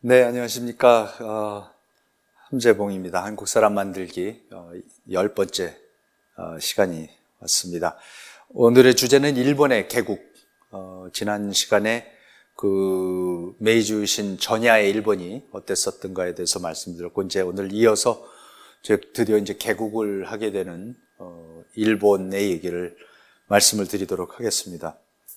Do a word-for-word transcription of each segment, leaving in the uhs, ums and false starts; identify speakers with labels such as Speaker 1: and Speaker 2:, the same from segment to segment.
Speaker 1: 네, 안녕하십니까. 어, 함재봉입니다. 한국 사람 만들기 어, 열 번째 어, 시간이 왔습니다. 오늘의 주제는 일본의 개국. 어, 지난 시간에 그 메이주신 전야의 일본이 어땠었던가에 대해서 말씀드렸고, 이제 오늘 이어서 드디어 이제 개국을 하게 되는 어, 일본의 얘기를 말씀을 드리도록 하겠습니다.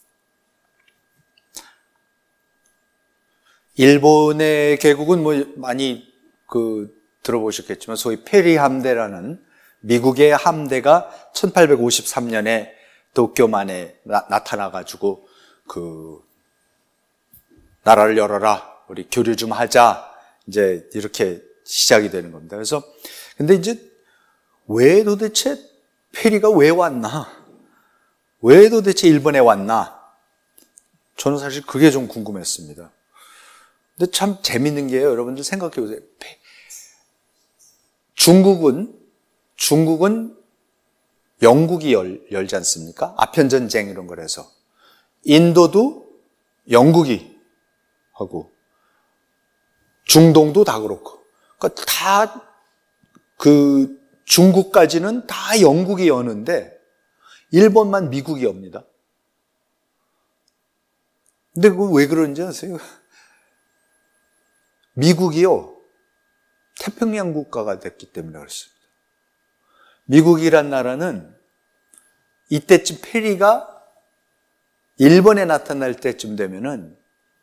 Speaker 1: 일본의 개국은 뭐 많이 그 들어보셨겠지만 소위 페리 함대라는 미국의 함대가 천팔백오십삼 년에 도쿄만에 나, 나타나가지고 그 나라를 열어라, 우리 교류 좀 하자, 이제 이렇게 시작이 되는 겁니다. 그래서 근데 이제 왜 도대체 페리가 왜 왔나? 왜 도대체 일본에 왔나? 저는 사실 그게 좀 궁금했습니다. 근데 참 재밌는 게요, 여러분들 생각해 보세요. 중국은, 중국은 영국이 열, 열지 않습니까? 아편전쟁 이런 걸 해서. 인도도 영국이 하고, 중동도 다 그렇고. 그러니까 다, 그, 중국까지는 다 영국이 여는데, 일본만 미국이 엽니다. 근데 그거 왜 그런지 아세요? 미국이요, 태평양 국가가 됐기 때문에 그렇습니다. 미국이란 나라는 이때쯤 페리가 일본에 나타날 때쯤 되면은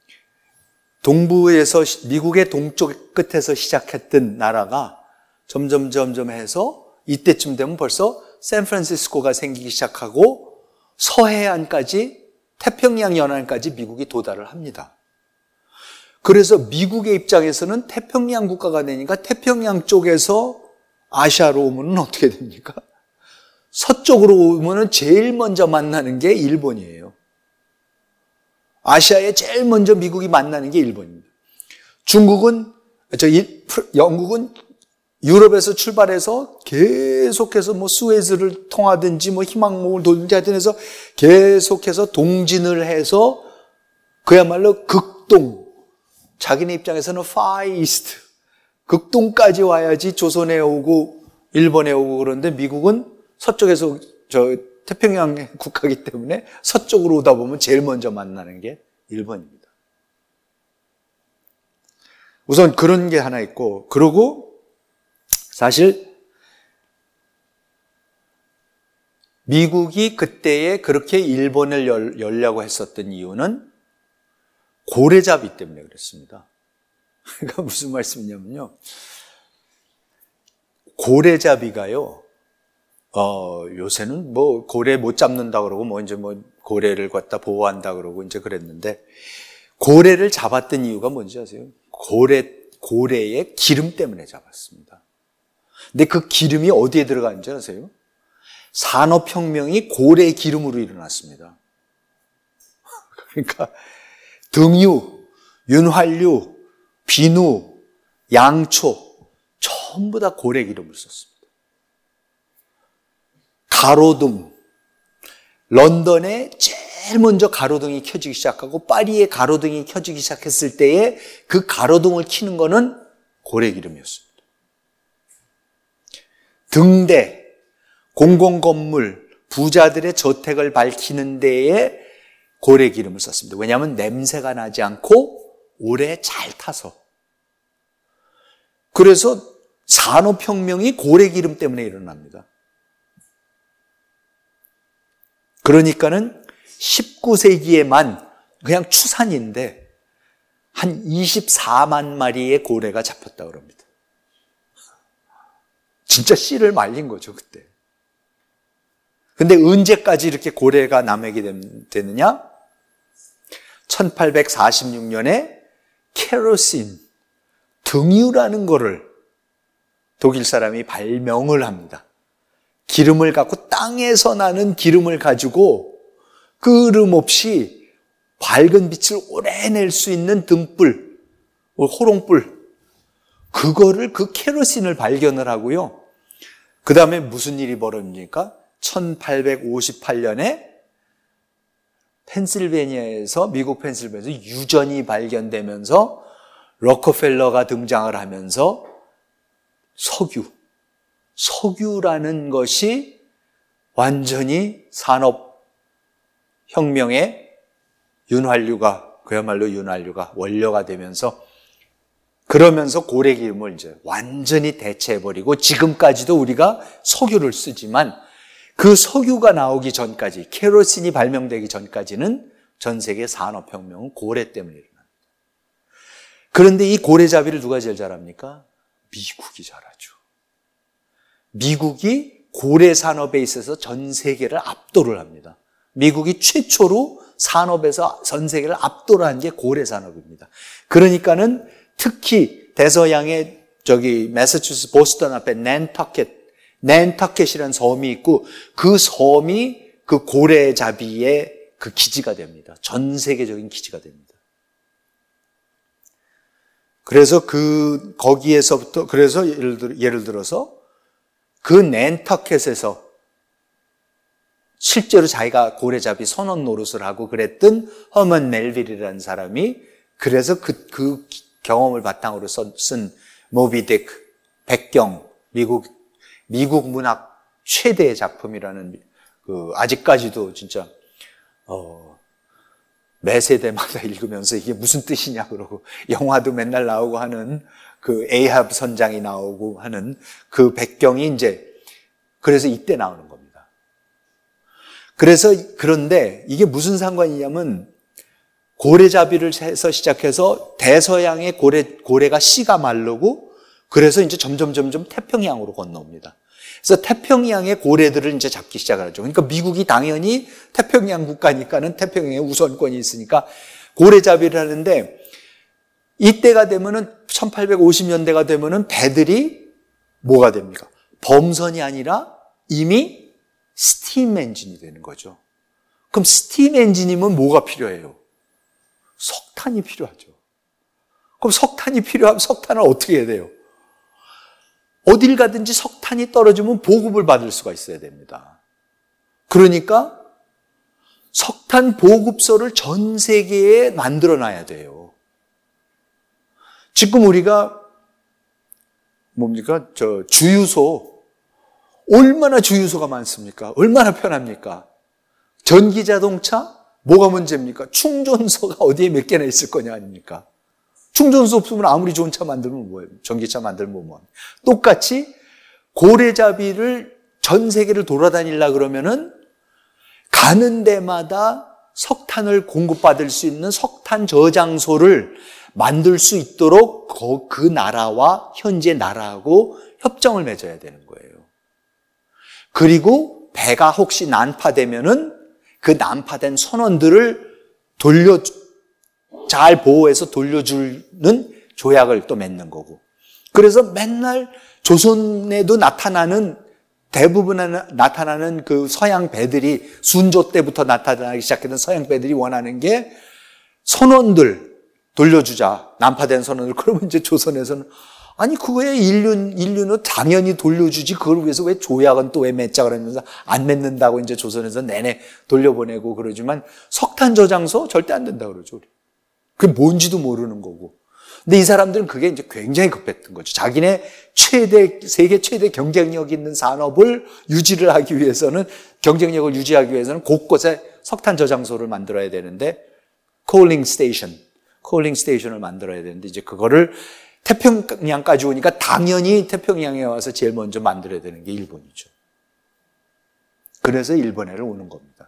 Speaker 1: 동부에서, 미국의 동쪽 끝에서 시작했던 나라가 점점 점점 해서 이때쯤 되면 벌써 샌프란시스코가 생기기 시작하고 서해안까지, 태평양 연안까지 미국이 도달을 합니다. 그래서 미국의 입장에서는 태평양 국가가 되니까 태평양 쪽에서 아시아로 오면 어떻게 됩니까? 서쪽으로 오면 제일 먼저 만나는 게 일본이에요. 아시아에 제일 먼저 미국이 만나는 게 일본입니다. 중국은, 저 영국은 유럽에서 출발해서 계속해서 뭐 수에즈를 통하든지 뭐 희망봉을 돌든지 하여튼 해서 계속해서 동진을 해서 그야말로 극동, 자기네 입장에서는 far east, 극동까지 와야지 조선에 오고 일본에 오고, 그런데 미국은 서쪽에서 저 태평양 국가이기 때문에 서쪽으로 오다 보면 제일 먼저 만나는 게 일본입니다. 우선 그런 게 하나 있고, 그리고 사실 미국이 그때에 그렇게 일본을 열, 열려고 했었던 이유는 고래잡이 때문에 그랬습니다. 그러니까 무슨 말씀이냐면요, 고래잡이가요, 어, 요새는 뭐 고래 못 잡는다 그러고 뭐 이제 뭐 고래를 갖다 보호한다 그러고 이제 그랬는데, 고래를 잡았던 이유가 뭔지 아세요? 고래, 고래의 기름 때문에 잡았습니다. 근데 그 기름이 어디에 들어가는지 아세요? 산업혁명이 고래 기름으로 일어났습니다. 그러니까 등유, 윤활유, 비누, 양초 전부 다 고래 기름을 썼습니다. 가로등, 런던에 제일 먼저 가로등이 켜지기 시작하고 파리에 가로등이 켜지기 시작했을 때에 그 가로등을 켜는 거는 고래 기름이었습니다. 등대, 공공건물, 부자들의 저택을 밝히는 데에 고래 기름을 썼습니다. 왜냐하면 냄새가 나지 않고 오래 잘 타서. 그래서 산업혁명이 고래 기름 때문에 일어납니다. 그러니까는 십구 세기에만 그냥 추산인데 한 이십사만 마리의 고래가 잡혔다고 합니다. 진짜 씨를 말린 거죠, 그때. 근데 언제까지 이렇게 고래가 남에게 되느냐? 천팔백사십육 년에 케로신, 등유라는 거를 독일 사람이 발명을 합니다. 기름을 갖고, 땅에서 나는 기름을 가지고 끄름 없이 밝은 빛을 오래 낼 수 있는 등불, 호롱불, 그거를, 그 케로신을 발견을 하고요. 그 다음에 무슨 일이 벌어집니까? 천팔백오십팔 년에 펜실베니아에서, 미국 펜실베니아에서 유전이 발견되면서 록페럴러가 등장을 하면서 석유, 석유라는 것이 완전히 산업혁명의 윤활유가, 그야말로 윤활유가 원료가 되면서, 그러면서 고래기름을 이제 완전히 대체해버리고, 지금까지도 우리가 석유를 쓰지만 그 석유가 나오기 전까지, 케로신이 발명되기 전까지는 전 세계 산업혁명은 고래 때문에 일어납니다. 그런데 이 고래잡이를 누가 제일 잘합니까? 미국이 잘하죠. 미국이 고래 산업에 있어서 전 세계를 압도를 합니다. 미국이 최초로 산업에서 전 세계를 압도를 한 게 고래 산업입니다. 그러니까는 특히 대서양의 저기 매사추세츠 보스턴 앞에 낸터켓, 낸터켓이라는 섬이 있고 그 섬이 그 고래잡이의 그 기지가 됩니다. 전 세계적인 기지가 됩니다. 그래서 그 거기에서부터 그래서 예를 들어 예를 들어서 그 낸터켓에서 실제로 자기가 고래잡이 선원 노릇을 하고 그랬던 허먼 멜빌이라는 사람이 그래서 그, 그 경험을 바탕으로 쓴 모비딕, 백경, 미국, 미국 문학 최대의 작품이라는, 그, 아직까지도 진짜, 어, 매 세대마다 읽으면서 이게 무슨 뜻이냐 그러고, 영화도 맨날 나오고 하는 그 에이합 선장이 나오고 하는 그 백경이 이제, 그래서 이때 나오는 겁니다. 그래서, 그런데 이게 무슨 상관이냐면, 고래잡이를 해서 시작해서 대서양의 고래, 고래가 씨가 마르고 그래서 이제 점점 점점 태평양으로 건너옵니다. 그래서 태평양의 고래들을 이제 잡기 시작을 하죠. 그러니까 미국이 당연히 태평양 국가니까는 태평양에 우선권이 있으니까 고래잡이를 하는데 이때가 되면은 천팔백오십 년대가 되면은 배들이 뭐가 됩니까? 범선이 아니라 이미 스팀 엔진이 되는 거죠. 그럼 스팀 엔진이면 뭐가 필요해요? 석탄이 필요하죠. 그럼 석탄이 필요하면 석탄을 어떻게 해야 돼요? 어딜 가든지 석탄이 떨어지면 보급을 받을 수가 있어야 됩니다. 그러니까 석탄 보급소를 전 세계에 만들어놔야 돼요. 지금 우리가 뭡니까? 저 주유소 얼마나 주유소가 많습니까? 얼마나 편합니까? 전기자동차? 뭐가 문제입니까? 충전소가 어디에 몇 개나 있을 거냐 아닙니까? 충전소 없으면 아무리 좋은 차 만들면 뭐예요? 전기차 만들면 뭐예요? 똑같이 고래잡이를 전 세계를 돌아다니려고 그러면은 가는 데마다 석탄을 공급받을 수 있는 석탄 저장소를 만들 수 있도록 그 나라와 현재 나라하고 협정을 맺어야 되는 거예요. 그리고 배가 혹시 난파되면은 그 난파된 선원들을 돌려, 잘 보호해서 돌려주는 조약을 또 맺는 거고. 그래서 맨날 조선에도 나타나는, 대부분 나타나는 그 서양 배들이, 순조 때부터 나타나기 시작했던 서양 배들이 원하는 게 선원들 돌려주자. 난파된 선원들. 그러면 이제 조선에서는 아니, 그거에 인류, 인류는 당연히 돌려주지. 그걸 위해서 왜 조약은 또 왜 맺자 그러면서 안 맺는다고 이제 조선에서 내내 돌려보내고 그러지만 석탄 저장소 절대 안 된다 그러죠. 그게 뭔지도 모르는 거고. 근데 이 사람들은 그게 이제 굉장히 급했던 거죠. 자기네 최대, 세계 최대 경쟁력 있는 산업을 유지를 하기 위해서는, 경쟁력을 유지하기 위해서는 곳곳에 석탄 저장소를 만들어야 되는데, 콜링 스테이션, 콜링 스테이션을 만들어야 되는데, 이제 그거를 태평양까지 오니까 당연히 태평양에 와서 제일 먼저 만들어야 되는 게 일본이죠. 그래서 일본해를 오는 겁니다.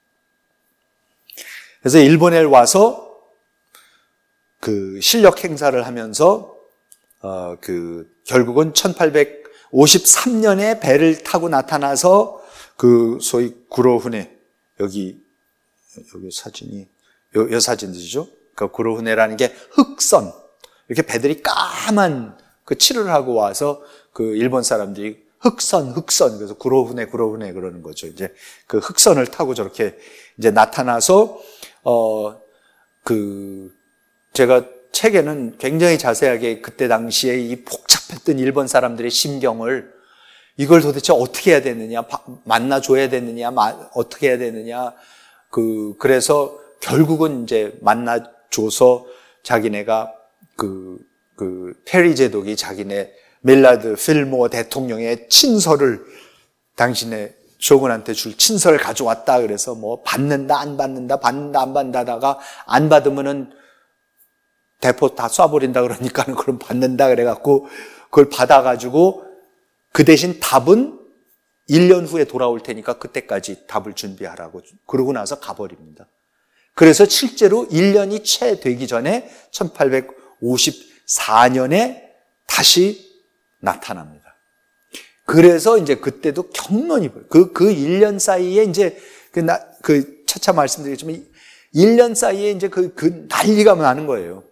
Speaker 1: 그래서 일본에 와서 그 실력 행사를 하면서 어 그 결국은 천팔백오십삼 년에 배를 타고 나타나서 그 소위 구로훈에, 여기 여기 사진이 요, 요 사진이죠. 그 구로훈에라는 게 흑선, 이렇게 배들이 까만 그 칠을 하고 와서 그 일본 사람들이 흑선, 흑선, 그래서 구로훈에, 구로훈에 그러는 거죠. 이제 그 흑선을 타고 저렇게 이제 나타나서, 어, 그, 제가 책에는 굉장히 자세하게 그때 당시에 이 복잡했던 일본 사람들의 심경을, 이걸 도대체 어떻게 해야 되느냐, 만나줘야 되느냐, 어떻게 해야 되느냐, 그, 그래서 결국은 이제 만나줘서 자기네가 그 그 페리 제독이 자기네 밀라드 필모 대통령의 친서를 당신의 쇼군한테 줄 친서를 가져왔다. 그래서 뭐 받는다 안 받는다 받는다 안 받는다다가 안 받으면은 대포 다 쏴버린다 그러니까는 그럼 받는다 그래갖고 그걸 받아가지고 그 대신 답은 일 년 후에 돌아올 테니까 그때까지 답을 준비하라고 그러고 나서 가버립니다. 그래서 실제로 일 년이 채 되기 전에 천팔백오십사 년에 다시 나타납니다. 그래서 이제 그때도 경론이 벌어요. 그, 그 일 년 사이에 이제 그, 나, 그, 차차 말씀드리겠지만 일 년 사이에 이제 그, 그 난리가 나는 거예요.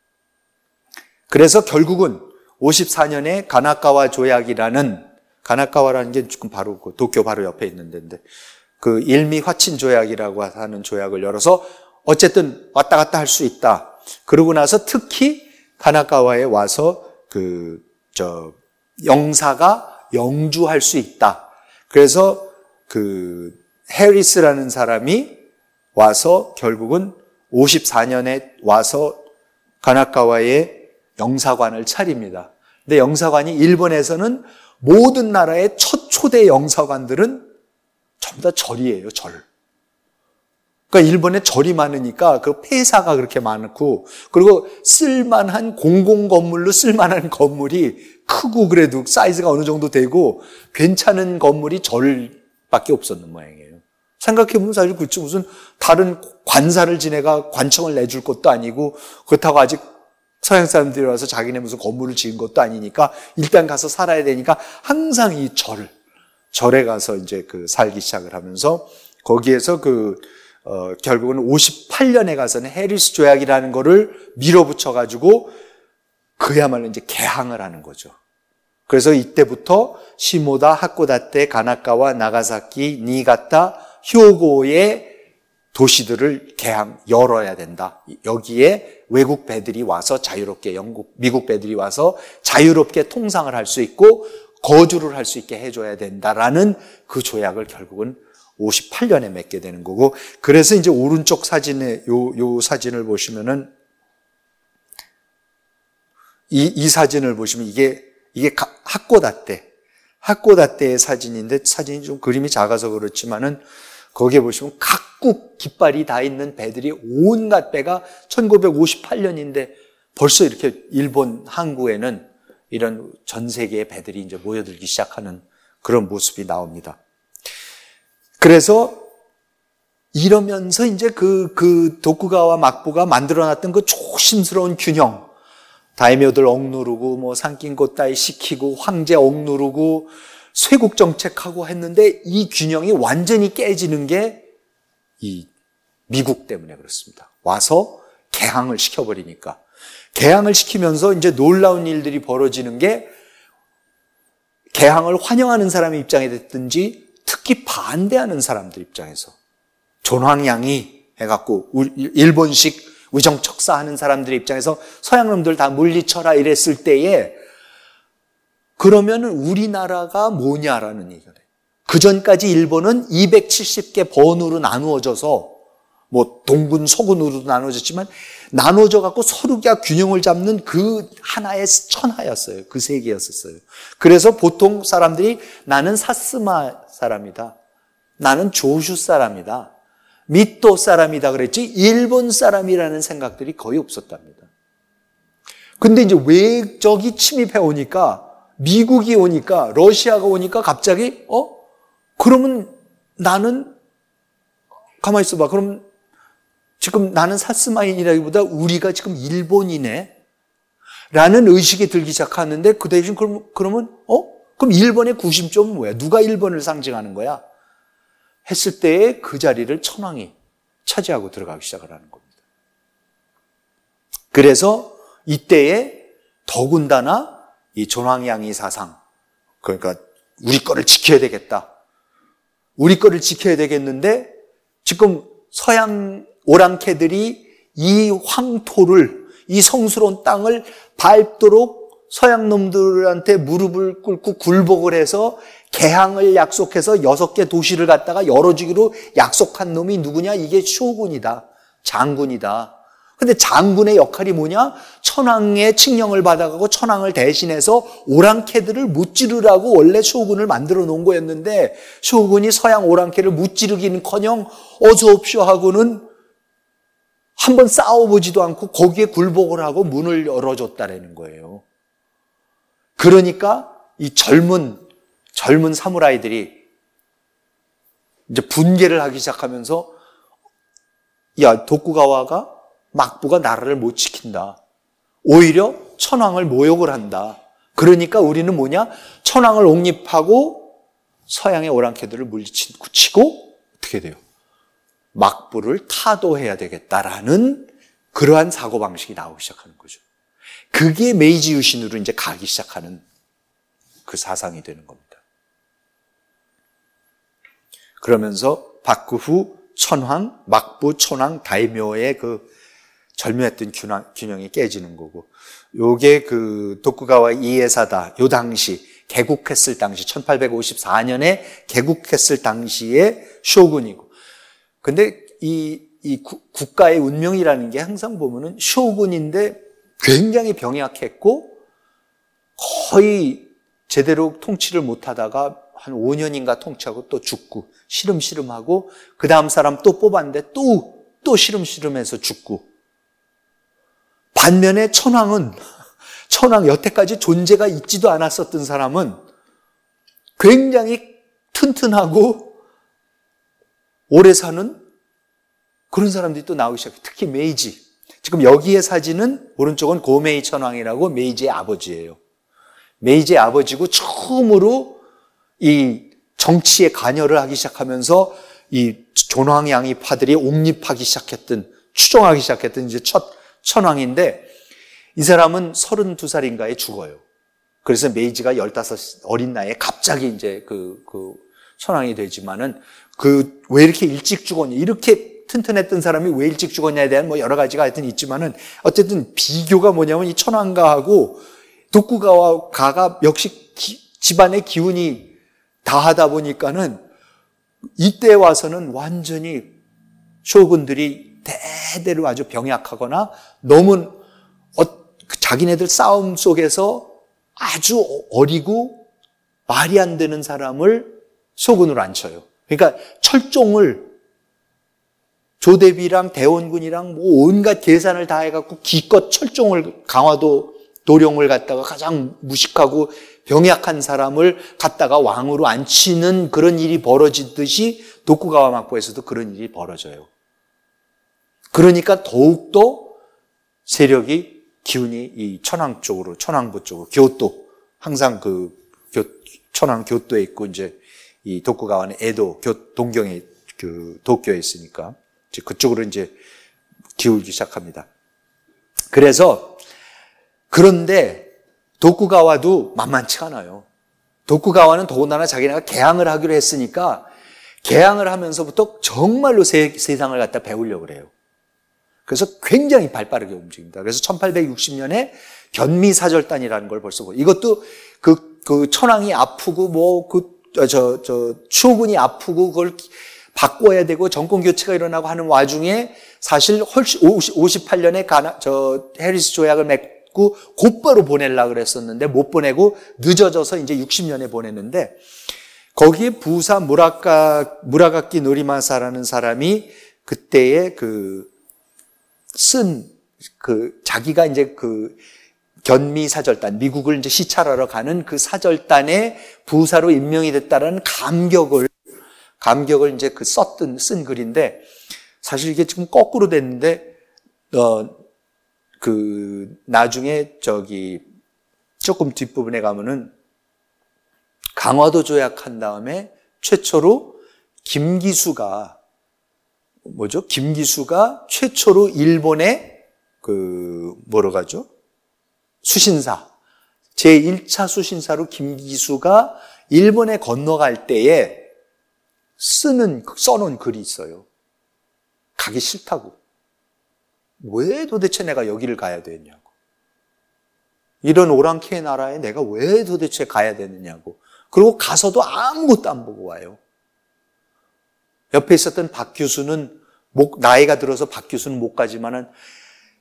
Speaker 1: 그래서 결국은 오십사 년에 가나카와 조약이라는, 가나카와라는 게 지금 바로 그 도쿄 바로 옆에 있는 데인데, 그 일미 화친 조약이라고 하는 조약을 열어서 어쨌든 왔다 갔다 할 수 있다. 그러고 나서 특히 가나카와에 와서 그, 저, 영사가 영주할 수 있다. 그래서 그 해리스라는 사람이 와서 결국은 오십사 년에 와서 가나카와에 영사관을 차립니다. 근데 영사관이 일본에서는 모든 나라의 첫 초대 영사관들은 전부 다 절이에요, 절. 그러니까 일본에 절이 많으니까 그 폐사가 그렇게 많고, 그리고 쓸만한 공공 건물로 쓸만한 건물이 크고 그래도 사이즈가 어느 정도 되고 괜찮은 건물이 절밖에 없었는 모양이에요. 생각해보면 사실 그치 무슨 다른 관사를 지내가 관청을 내줄 것도 아니고 그렇다고 아직 서양 사람들이 와서 자기네 무슨 건물을 지은 것도 아니니까 일단 가서 살아야 되니까 항상 이 절, 절에 가서 이제 그 살기 시작을 하면서 거기에서 그 어, 결국은 오십팔 년에 가서는 해리스 조약이라는 거를 밀어붙여가지고 그야말로 이제 개항을 하는 거죠. 그래서 이때부터 시모다, 하코다테, 가나카와, 나가사키, 니가타, 효고의 도시들을 개항, 열어야 된다. 여기에 외국 배들이 와서 자유롭게, 영국, 미국 배들이 와서 자유롭게 통상을 할 수 있고 거주를 할 수 있게 해줘야 된다라는 그 조약을 결국은 오십팔 년에 맺게 되는 거고, 그래서 이제 오른쪽 사진에, 요, 요 사진을 보시면은, 이, 이 사진을 보시면 이게, 이게 하코다테, 하코다테의 사진인데, 사진이 좀 그림이 작아서 그렇지만은, 거기에 보시면 각국 깃발이 다 있는 배들이 온갖 배가 천구백오십팔 년인데, 벌써 이렇게 일본 항구에는 이런 전 세계의 배들이 이제 모여들기 시작하는 그런 모습이 나옵니다. 그래서 이러면서 이제 그, 그 도쿠가와 막부가 만들어놨던 그 조심스러운 균형, 다이묘들 억누르고 뭐 상낀곳 따위 시키고 황제 억누르고 쇄국 정책하고 했는데 이 균형이 완전히 깨지는 게 이 미국 때문에 그렇습니다. 와서 개항을 시켜버리니까. 개항을 시키면서 이제 놀라운 일들이 벌어지는 게, 개항을 환영하는 사람의 입장에 됐든지 특히 반대하는 사람들 입장에서 존황양이 해갖고 일본식 의정척사하는 사람들의 입장에서 서양 놈들 다 물리쳐라 이랬을 때에, 그러면 우리나라가 뭐냐라는 얘기가 돼요. 그 전까지 일본은 이백칠십 개 번으로 나누어져서 뭐 동군 서군으로도 나눠졌지만 나눠져 갖고 서로가 균형을 잡는 그 하나의 천하였어요. 그 세계였었어요. 그래서 보통 사람들이 나는 사스마 사람이다, 나는 조슈 사람이다, 미토 사람이다 그랬지 일본 사람이라는 생각들이 거의 없었답니다. 근데 이제 외적이 침입해 오니까, 미국이 오니까, 러시아가 오니까 갑자기 어? 그러면 나는 가만히 있어봐. 그럼 지금 나는 사스마인이라기보다 우리가 지금 일본이네 라는 의식이 들기 시작하는데, 그 대신 그럼, 그러면 어? 그럼 일본의 구심점은 뭐야? 누가 일본을 상징하는 거야? 했을 때에 그 자리를 천황이 차지하고 들어가기 시작을 하는 겁니다. 그래서 이때에 더군다나 이 존황양이 사상, 그러니까 우리 거를 지켜야 되겠다, 우리 거를 지켜야 되겠는데 지금 서양 오랑캐들이 이 황토를, 이 성스러운 땅을 밟도록 서양 놈들한테 무릎을 꿇고 굴복을 해서 개항을 약속해서 여섯 개 도시를 갖다가 열어주기로 약속한 놈이 누구냐? 이게 쇼군이다, 장군이다. 근데 장군의 역할이 뭐냐? 천황의 칙령을 받아가고 천황을 대신해서 오랑캐들을 무찌르라고 원래 쇼군을 만들어 놓은 거였는데, 쇼군이 서양 오랑캐를 무찌르기는커녕 어서 옵쇼 하고는 한번 싸워보지도 않고 거기에 굴복을 하고 문을 열어줬다라는 거예요. 그러니까 이 젊은 젊은 사무라이들이 이제 분개를 하기 시작하면서, 야, 도쿠가와가 막부가 나라를 못 지킨다. 오히려 천황을 모욕을 한다. 그러니까 우리는 뭐냐? 천황을 옹립하고 서양의 오랑캐들을 물리치고 어떻게 돼요? 막부를 타도해야 되겠다라는 그러한 사고방식이 나오기 시작하는 거죠. 그게 메이지 유신으로 이제 가기 시작하는 그 사상이 되는 겁니다. 그러면서 박구 후 천황, 막부, 천황, 다이묘의 그 절묘했던 균형, 균형이 깨지는 거고, 요게 그 도쿠가와 이에사다, 요 당시 개국했을 당시 천팔백오십사 년에 개국했을 당시의 쇼군이고, 근데 이, 이 구, 국가의 운명이라는 게 항상 보면은 쇼군인데 굉장히 병약했고 거의 제대로 통치를 못하다가 한 오 년인가 통치하고 또 죽고 시름시름하고 그 다음 사람 또 뽑았는데 또, 또 시름시름해서 죽고, 반면에 천황은, 천황 여태까지 존재가 있지도 않았었던 사람은 굉장히 튼튼하고 오래 사는 그런 사람들이 또 나오기 시작해요. 특히 메이지. 지금 여기의 사진은 오른쪽은 고메이 천황이라고 메이지의 아버지예요. 메이지의 아버지고 처음으로 이 정치에 관여를 하기 시작하면서 이 존황양이파들이 옹립하기 시작했던, 추종하기 시작했던 이제 첫 천황인데, 이 사람은 서른두 살인가에 죽어요. 그래서 메이지가 열다섯 어린 나이에 갑자기 이제 그, 그 천황이 되지만은 그 왜 이렇게 일찍 죽었냐, 이렇게 튼튼했던 사람이 왜 일찍 죽었냐에 대한 뭐 여러 가지가 하여튼 있지만은 어쨌든 비교가 뭐냐면 이 천황가하고 도쿠가와가 역시 기, 집안의 기운이 다하다 보니까는 이때 와서는 완전히 쇼군들이 대대로 아주 병약하거나 너무 어, 자기네들 싸움 속에서 아주 어리고 말이 안 되는 사람을 쇼군으로 앉혀요. 그러니까 철종을 조대비랑 대원군이랑 뭐 온갖 계산을 다 해갖고 기껏 철종을 강화도 도령을 갖다가 가장 무식하고 병약한 사람을 갖다가 왕으로 앉히는 그런 일이 벌어지듯이 도쿠가와 막부에서도 그런 일이 벌어져요. 그러니까 더욱더 세력이, 기운이 이 천황 쪽으로, 천황부 쪽으로, 교토, 항상 그 교, 천황 교토에 있고, 이제 이 도쿠가와는 에도, 교, 동경에 그 도쿄에 있으니까 이제 그쪽으로 이제 기울기 시작합니다. 그래서, 그런데 도쿠가와도 만만치가 않아요. 도쿠가와는 더군다나 자기네가 개항을 하기로 했으니까 개항을 하면서부터 정말로 세, 세상을 갖다 배우려고 그래요. 그래서 굉장히 발빠르게 움직입니다. 그래서 천팔백육십 년에 견미사절단이라는 걸 벌써 보고, 이것도 그, 그 천황이 아프고 뭐 그, 저, 저, 쇼군이 아프고 그걸 바꿔야 되고 정권 교체가 일어나고 하는 와중에 사실 훨씬 오십팔 년에 가나, 저 해리스 조약을 맺고 곧바로 보내려고 그랬었는데 못 보내고 늦어져서 이제 육십 년에 보냈는데, 거기에 부사 무라카, 무라가키 노리마사라는 사람이 그때의 그 쓴, 그, 자기가 이제 그 견미 사절단, 미국을 이제 시찰하러 가는 그 사절단의 부사로 임명이 됐다라는 감격을, 감격을 이제 그 썼던, 쓴 글인데, 사실 이게 지금 거꾸로 됐는데, 어, 그, 나중에 저기, 조금 뒷부분에 가면은 강화도 조약한 다음에 최초로 김기수가 뭐죠? 김기수가 최초로 일본의 그 뭐라고 하죠? 수신사, 제일 차 수신사로 김기수가 일본에 건너갈 때에 쓰는 써놓은 글이 있어요. 가기 싫다고. 왜 도대체 내가 여기를 가야 되냐고. 이런 오랑캐의 나라에 내가 왜 도대체 가야 되느냐고. 그리고 가서도 아무것도 안 보고 와요. 옆에 있었던 박 교수는 목, 나이가 들어서 박 교수는 못 가지만은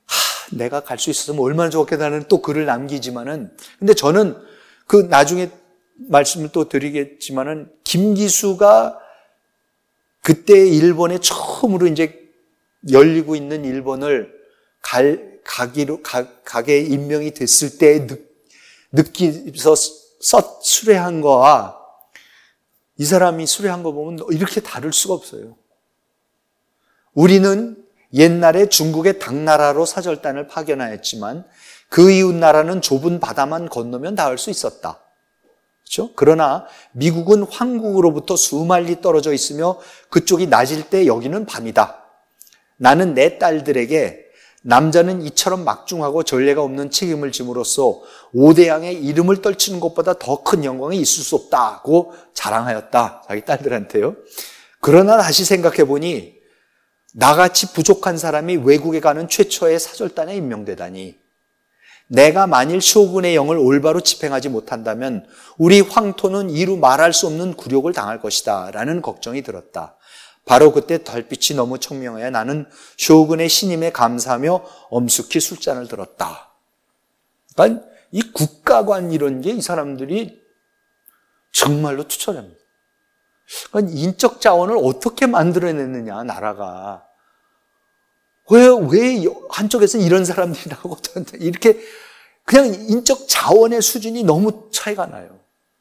Speaker 1: 내가 갈 수 있었으면 얼마나 좋겠다는 또 글을 남기지만은, 근데 저는 그 나중에 말씀을 또 드리겠지만은, 김기수가 그때 일본에 처음으로 이제 열리고 있는 일본을 갈, 가기로, 가, 가게 임명이 됐을 때 느, 느끼서 써, 수레한 거와 이 사람이 수레한 거 보면 이렇게 다를 수가 없어요. 우리는 옛날에 중국의 당나라로 사절단을 파견하였지만 그 이웃 나라는 좁은 바다만 건너면 닿을 수 있었다. 그렇죠? 그러나 미국은 황국으로부터 수마일리 떨어져 있으며 그쪽이 낮일 때 여기는 밤이다. 나는 내 딸들에게 남자는 이처럼 막중하고 전례가 없는 책임을 짐으로써 오대양의 이름을 떨치는 것보다 더 큰 영광이 있을 수 없다고 자랑하였다. 자기 딸들한테요. 그러나 다시 생각해 보니 나같이 부족한 사람이 외국에 가는 최초의 사절단에 임명되다니. 내가 만일 쇼군의 영을 올바로 집행하지 못한다면 우리 황토는 이루 말할 수 없는 굴욕을 당할 것이다 라는 걱정이 들었다. 바로 그때 달빛이 너무 청명하여 나는 쇼군의 신임에 감사하며 엄숙히 술잔을 들었다. 그러니까 이 국가관 이런 게 이 사람들이 정말로 투철합니다. 그러니까 인적 자원을 어떻게 만들어냈느냐, 나라가. 왜, 왜 한쪽에서 이런 사람들이 나오고 이렇게 그냥 인적 자원의 수준이 너무 차이가 나요.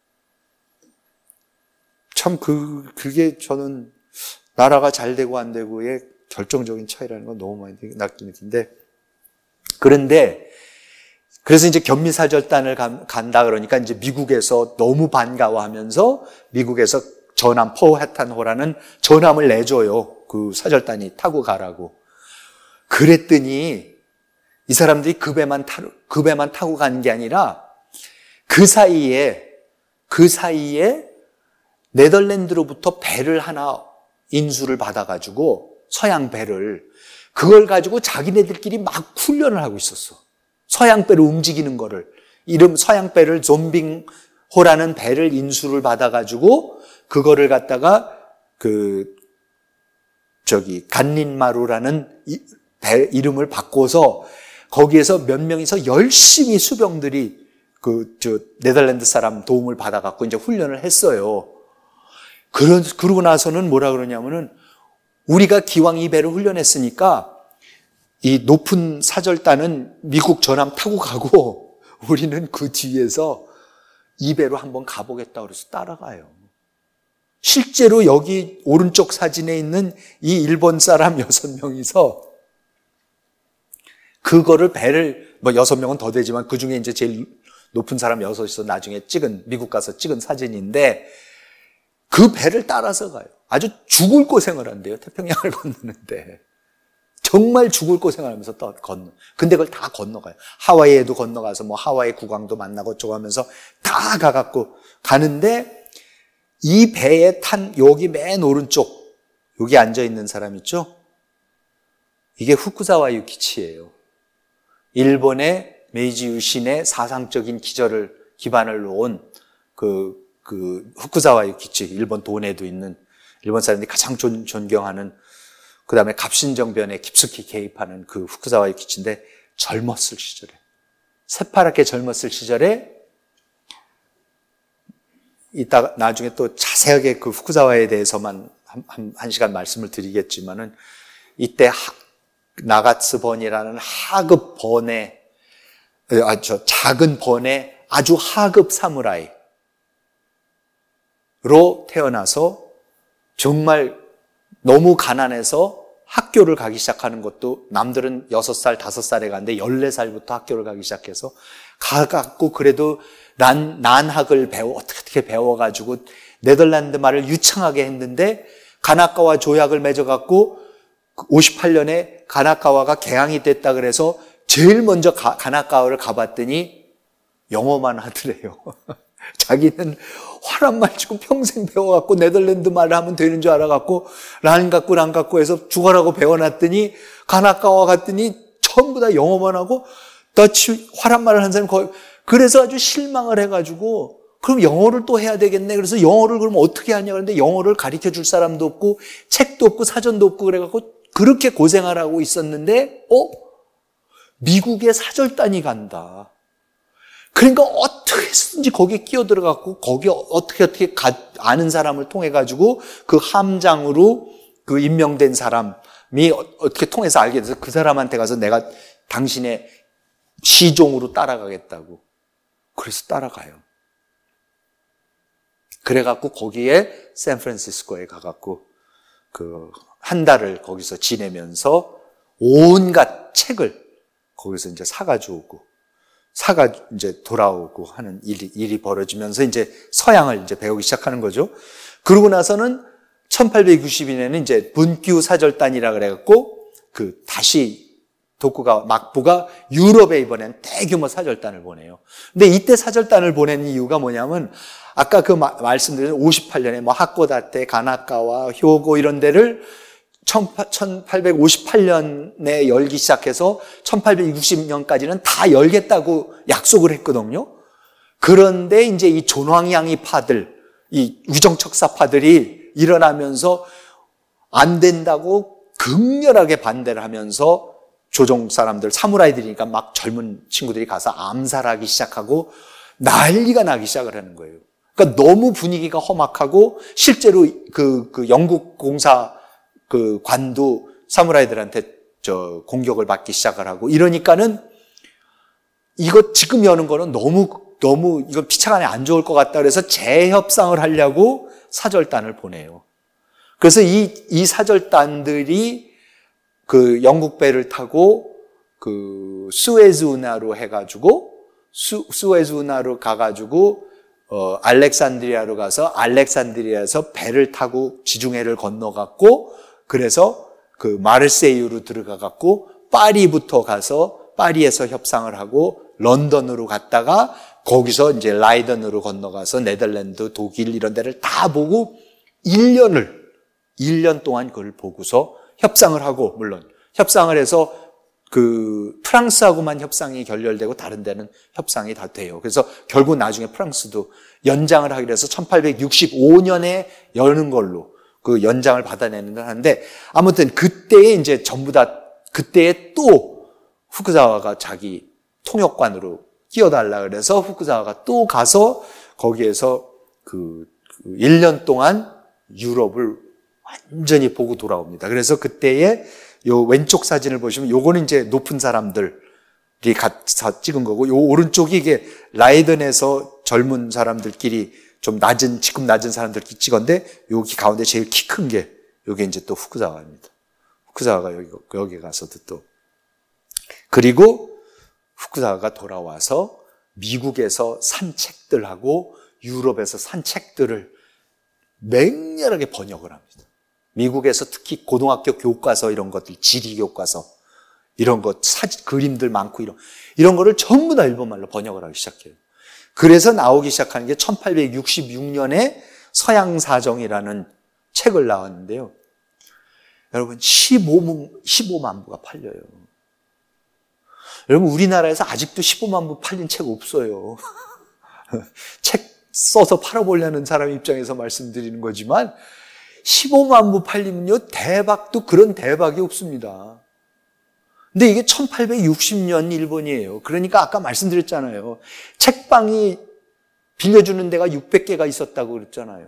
Speaker 1: 참 그, 그게 저는 나라가 잘 되고 안 되고의 결정적인 차이라는 건 너무 많이 느끼는데, 그런데 그래서 이제 견미사절단을 간다 그러니까 이제 미국에서 너무 반가워하면서 미국에서 전함 포해탄호라는 전함을 내줘요. 그 사절단이 타고 가라고. 그랬더니 이 사람들이 그 배만 타, 그 배만 타고 가는 게 아니라 그 사이에 그 사이에 네덜란드로부터 배를 하나 인수를 받아가지고 서양 배를 그걸 가지고 자기네들끼리 막 훈련을 하고 있었어. 서양 배로 움직이는 거를. 이름 서양 배를 좀빙호라는 배를 인수를 받아가지고 그거를 갖다가 그 저기 간린마루라는 배 이름을 바꿔서 거기에서 몇 명이서 열심히 수병들이 그 저 네덜란드 사람 도움을 받아갖고 이제 훈련을 했어요. 그런 그러고 나서는 뭐라 그러냐면은 우리가 기왕 이 배를 훈련했으니까 이 높은 사절단은 미국 전함 타고 가고 우리는 그 뒤에서 이 배로 한번 가보겠다 그래서 따라가요. 실제로 여기 오른쪽 사진에 있는 이 일본 사람 여섯 명이서 그거를 배를 뭐 여섯 명은 더 되지만 그 중에 이제 제일 높은 사람 여섯이서 나중에 찍은 미국 가서 찍은 사진인데 그 배를 따라서 가요. 아주 죽을 고생을 한대요. 태평양을 건너는데 정말 죽을 고생을 하면서 또 건너. 근데 그걸 다 건너가요. 하와이에도 건너가서 뭐 하와이 국왕도 만나고 어쩌고 하면서 다 가갖고 가는데 이 배에 탄 여기 맨 오른쪽 여기 앉아 있는 사람 있죠? 이게 후쿠자와 유키치예요. 일본의 메이지 유신의 사상적인 기절을 기반을 놓은 그, 그 후쿠자와 유키치, 일본 도내도 있는 일본 사람들이 가장 존, 존경하는 그 다음에 갑신정변에 깊숙이 개입하는 그 후쿠자와 유키치인데 젊었을 시절에 새파랗게 젊었을 시절에 이따가 나중에 또 자세하게 그 후쿠자와에 대해서만 한, 한, 한 시간 말씀을 드리겠지만은 이때 하, 나가츠 번이라는 하급 번의 아주 작은 번의 아주 하급 사무라이로 태어나서 정말 너무 가난해서 학교를 가기 시작하는 것도 남들은 여섯 살, 다섯 살에 가는데 열네 살부터 학교를 가기 시작해서 가갖고 그래도 난, 난학을 배워, 어떻게 어떻게 배워가지고 네덜란드 말을 유창하게 했는데 가나카와 조약을 맺어갖고 오십팔 년에 가나카와가 개항이 됐다 그래서 제일 먼저 가, 가나카와를 가봤더니 영어만 하더래요. 자기는 화란 말 치고 평생 배워갖고 네덜란드 말을 하면 되는 줄 알아갖고 란 갖고 란 갖고 해서 죽어라고 배워놨더니 가나카와 갔더니 전부 다 영어만 하고 더치 화란 말을 한 사람이 거의 그래서 아주 실망을 해가지고 그럼 영어를 또 해야 되겠네. 그래서 영어를 그럼 어떻게 하냐 그런데 영어를 가르쳐 줄 사람도 없고 책도 없고 사전도 없고 그래갖고 그렇게 고생하라고 있었는데 어? 미국의 사절단이 간다. 그러니까 어떻게 해서든지 거기에 끼어들어갖고 거기 어떻게 어떻게 가, 아는 사람을 통해 가지고 그 함장으로 그 임명된 사람이 어떻게 통해서 알게 돼서 그 사람한테 가서 내가 당신의 시종으로 따라가겠다고. 그래서 따라가요. 그래갖고 거기에 샌프란시스코에 가갖고 그 한 달을 거기서 지내면서 온갖 책을 거기서 이제 사가지고 오고 사가 이제 돌아오고 하는 일이, 일이 벌어지면서 이제 서양을 이제 배우기 시작하는 거죠. 그러고 나서는 천팔백육십이 년에는 이제 분규 사절단이라 그래갖고 그 다시 도쿠가와 막부가 유럽에 이번엔 대규모 사절단을 보내요. 근데 이때 사절단을 보낸 이유가 뭐냐면 아까 그 마, 말씀드린 오십팔 년에 뭐 하코다테, 가나카와 효고 이런 데를 천팔백오십팔 년에 열기 시작해서 천팔백육십 년까지는 다 열겠다고 약속을 했거든요. 그런데 이제 이 존왕양이파들, 이 위정척사파들이 일어나면서 안 된다고 극렬하게 반대를 하면서 조정 사람들, 사무라이들이니까 막 젊은 친구들이 가서 암살하기 시작하고 난리가 나기 시작을 하는 거예요. 그러니까 너무 분위기가 험악하고 실제로 그, 그 영국 공사 그 관도 사무라이들한테 저 공격을 받기 시작을 하고 이러니까는 이거 지금 여는 거는 너무 너무 이건 피차간에 안 좋을 것 같다 그래서 재협상을 하려고 사절단을 보내요. 그래서 이, 이 사절단들이 그 영국 배를 타고 그 수에즈 운하로 해가지고 수, 수에즈 운하로 가가지고 어, 알렉산드리아로 가서 알렉산드리아에서 배를 타고 지중해를 건너갔고 그래서 그 마르세유로 들어가갖고 파리부터 가서 파리에서 협상을 하고 런던으로 갔다가 거기서 이제 라이던으로 건너가서 네덜란드, 독일 이런 데를 다 보고 일 년을 일 년 동안 그걸 보고서 협상을 하고 물론 협상을 해서 그 프랑스하고만 협상이 결렬되고 다른 데는 협상이 다 돼요. 그래서 결국 나중에 프랑스도 연장을 하기로 해서 천팔백육십오 년에 여는 걸로 그 연장을 받아내는 걸 하는데 아무튼 그때에 이제 전부 다 그때에 또 후쿠자와가 자기 통역관으로 끼워달라 그래서 후쿠자와가 또 가서 거기에서 그, 그 일 년 동안 유럽을 완전히 보고 돌아옵니다. 그래서 그때에 요 왼쪽 사진을 보시면 요거는 이제 높은 사람들이 같이 찍은 거고 요 오른쪽이 이게 라이던에서 젊은 사람들끼리 좀 낮은, 지금 낮은 사람들끼리 찍었는데 여기 가운데 제일 키 큰 게 요게 이제 또 후쿠자와입니다. 후쿠자와가 여기, 여기 가서도 또. 그리고 후쿠자와가 돌아와서 미국에서 산 책들하고 유럽에서 산 책들을 맹렬하게 번역을 합니다. 미국에서 특히 고등학교 교과서 이런 것들, 지리 교과서 이런 것, 사진, 그림들 많고 이런 이런 거를 전부 다 일본말로 번역을 하기 시작해요. 그래서 나오기 시작하는 게 천팔백육십육 년에 서양사정이라는 책을 나왔는데요. 여러분 십오만 부가 팔려요. 여러분 우리나라에서 아직도 십오만 부 팔린 책 없어요. 책 써서 팔아보려는 사람 입장에서 말씀드리는 거지만 십오만 부 팔리면요 대박도 그런 대박이 없습니다. 근데 이게 천팔백육십 년 일본이에요. 그러니까 아까 말씀드렸잖아요. 책방이 빌려주는 데가 육백 개가 있었다고 그랬잖아요.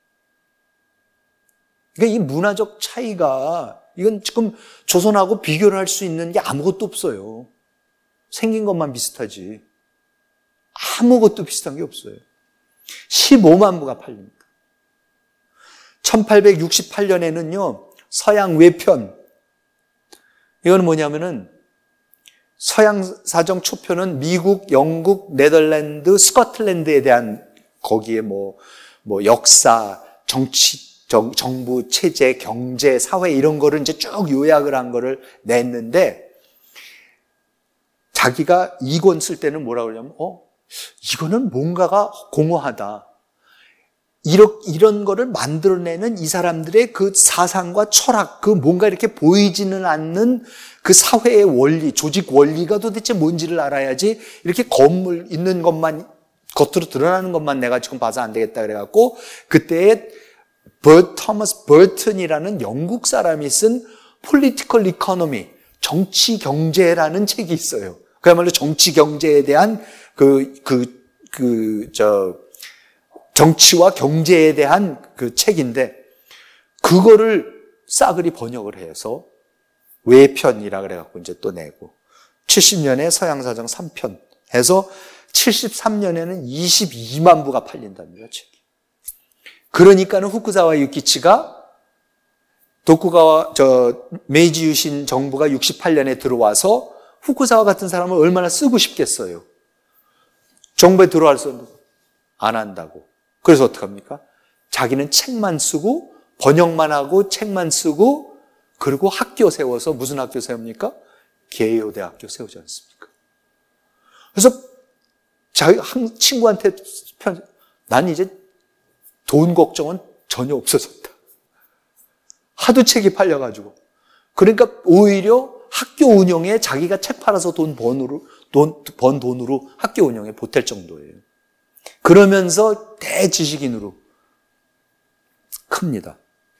Speaker 1: 그러니까 이 문화적 차이가 이건 지금 조선하고 비교를 할 수 있는 게 아무것도 없어요. 생긴 것만 비슷하지 아무것도 비슷한 게 없어요. 십오만 부가 팔립니다. 천팔백육십팔 년에는요 서양 외편, 이거는 뭐냐면은 서양 사정 초편은 미국, 영국, 네덜란드, 스코틀랜드에 대한 거기에 뭐, 뭐 역사, 정치, 정, 정부, 체제, 경제, 사회 이런 거를 이제 쭉 요약을 한 거를 냈는데 자기가 이 권 쓸 때는 뭐라고 그러냐면 어? 이거는 뭔가가 공허하다. 이런, 이런 거를 만들어내는 이 사람들의 그 사상과 철학, 그 뭔가 이렇게 보이지는 않는 그 사회의 원리, 조직 원리가 도대체 뭔지를 알아야지 이렇게 건물 있는 것만, 겉으로 드러나는 것만 내가 지금 봐서 안 되겠다 그래갖고 그때에 버, 토머스 버튼이라는 영국 사람이 쓴 Political Economy, 정치 경제라는 책이 있어요. 그야말로 정치 경제에 대한 그, 그, 그, 저, 정치와 경제에 대한 그 책인데, 그거를 싸그리 번역을 해서 외편이라 그래갖고 이제 또 내고, 칠십 년에 서양사정 삼 편 해서 칠십삼 년에는 이십이만 부가 팔린답니다, 책이. 그러니까는 후쿠자와 유키치가 도쿠가와 저 메이지 유신 정부가 육십팔 년에 들어와서 후쿠자와 같은 사람을 얼마나 쓰고 싶겠어요. 정부에 들어갈 수 안 한다고. 그래서 어떡합니까? 자기는 책만 쓰고 번역만 하고 책만 쓰고 그리고 학교 세워서 무슨 학교 세웁니까? 게이오대학교 세우지 않습니까? 그래서 자기 한 친구한테 편, 난 이제 돈 걱정은 전혀 없어졌다. 하도 책이 팔려가지고. 그러니까 오히려 학교 운영에 자기가 책 팔아서 돈 번으로, 돈, 번 돈으로 학교 운영에 보탤 정도예요. 그러면서 대지식인으로 큽니다.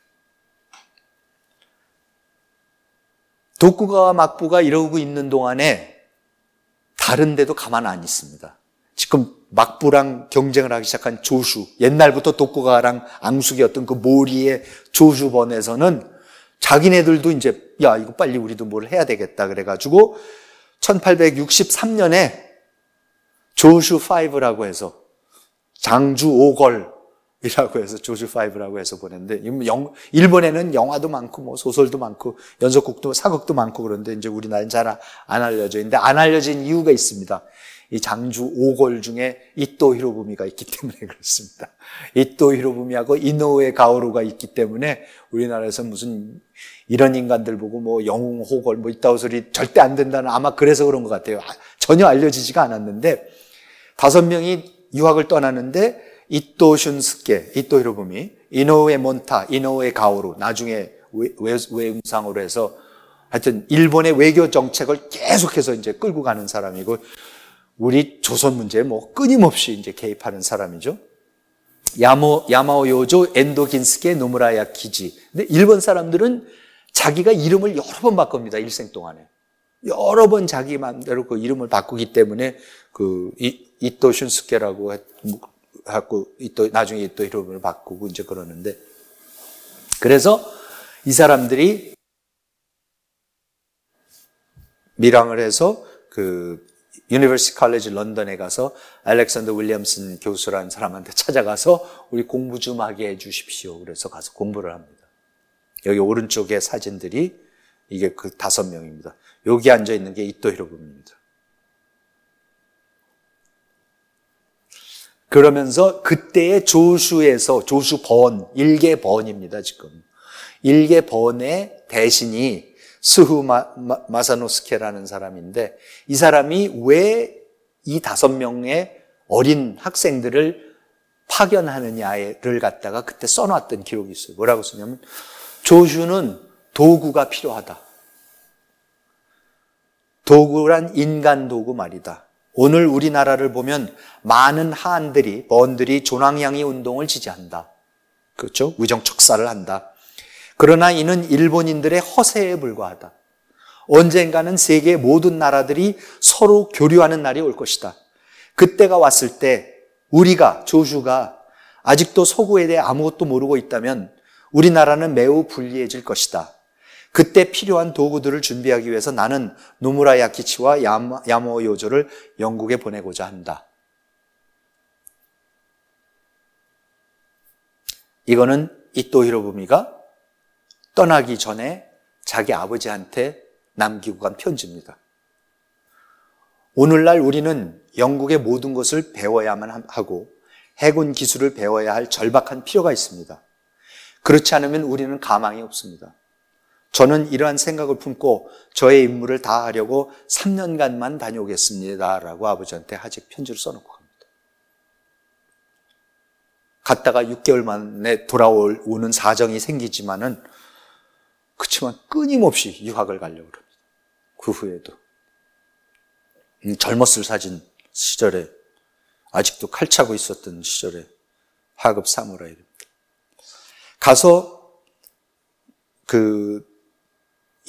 Speaker 1: 도쿠가와 막부가 이러고 있는 동안에 다른 데도 가만 안 있습니다. 지금 막부랑 경쟁을 하기 시작한 조슈, 옛날부터 도쿠가랑 앙숙이었던 그 모리의 조슈번에서는 자기네들도 이제 야 이거 빨리 우리도 뭘 해야 되겠다 그래가지고 천팔백육십삼 년에 조슈 오라고 해서 장주 오걸이라고 해서 조슈 오라고 해서 보냈는데 일본에는 영화도 많고 뭐 소설도 많고 연속극도 사극도 많고 그런데 이제 우리나라는 잘 안 알려져 있는데 안 알려진 이유가 있습니다. 이 장주 오걸 중에 이토 히로부미가 있기 때문에 그렇습니다. 이토 히로부미하고 이노우에 가오루가 있기 때문에 우리나라에서 무슨 이런 인간들 보고 뭐 영웅 호걸 뭐 이따오 소리 절대 안 된다는 아마 그래서 그런 것 같아요. 전혀 알려지지가 않았는데 다섯 명이 유학을 떠나는데 이토 슌스케, 이토 히로부미, 이노우에 몬타, 이노우에 가오루 나중에 외, 외, 외웅상으로 해서 하여튼 일본의 외교 정책을 계속해서 이제 끌고 가는 사람이고 우리 조선 문제에 뭐 끊임없이 이제 개입하는 사람이죠. 야모, 야마오 요조, 엔도 긴스케, 노무라야 키지. 근데 일본 사람들은 자기가 이름을 여러 번 바꿉니다. 일생 동안에. 여러 번 자기 마음대로 그 이름을 바꾸기 때문에 그 이, 이토 슌스케라고 하고 이토 나중에 이토 히로부미를 바꾸고 이제 그러는데 그래서 이 사람들이 밀항을 해서 그 유니버시티 칼리지 런던에 가서 알렉산더 윌리엄슨 교수라는 사람한테 찾아가서 우리 공부 좀 하게 해 주십시오. 그래서 가서 공부를 합니다. 여기 오른쪽에 사진들이 이게 그 다섯 명입니다. 여기 앉아 있는 게 이토 히로부미입니다. 그러면서 그때의 조슈에서 조슈 번, 일개 번입니다, 지금. 일개 번의 대신이 스후 마, 마, 마사노스케라는 사람인데 이 사람이 왜 이 다섯 명의 어린 학생들을 파견하느냐를 갖다가 그때 써놨던 기록이 있어요. 뭐라고 쓰냐면 조슈는 도구가 필요하다. 도구란 인간 도구 말이다. 오늘 우리나라를 보면 많은 하안들이, 번들이 존왕양이 운동을 지지한다. 그렇죠? 위정척사를 한다. 그러나 이는 일본인들의 허세에 불과하다. 언젠가는 세계의 모든 나라들이 서로 교류하는 날이 올 것이다. 그때가 왔을 때 우리가, 조슈가 아직도 서구에 대해 아무것도 모르고 있다면 우리나라는 매우 불리해질 것이다. 그때 필요한 도구들을 준비하기 위해서 나는 노무라 야키치와 야마, 야마오 요조를 영국에 보내고자 한다. 이거는 이토 히로부미가 떠나기 전에 자기 아버지한테 남기고 간 편지입니다. 오늘날 우리는 영국의 모든 것을 배워야만 하고 해군 기술을 배워야 할 절박한 필요가 있습니다. 그렇지 않으면 우리는 가망이 없습니다. 저는 이러한 생각을 품고 저의 임무를 다하려고 삼 년간만 다녀오겠습니다. 라고 아버지한테 아직 편지를 써놓고 갑니다. 갔다가 육 개월 만에 돌아오는 사정이 생기지만은 그렇지만 끊임없이 유학을 가려고 합니다. 그 후에도. 젊었을 사진 시절에 아직도 칼 차고 있었던 시절에 하급 사무라이입니다. 가서 그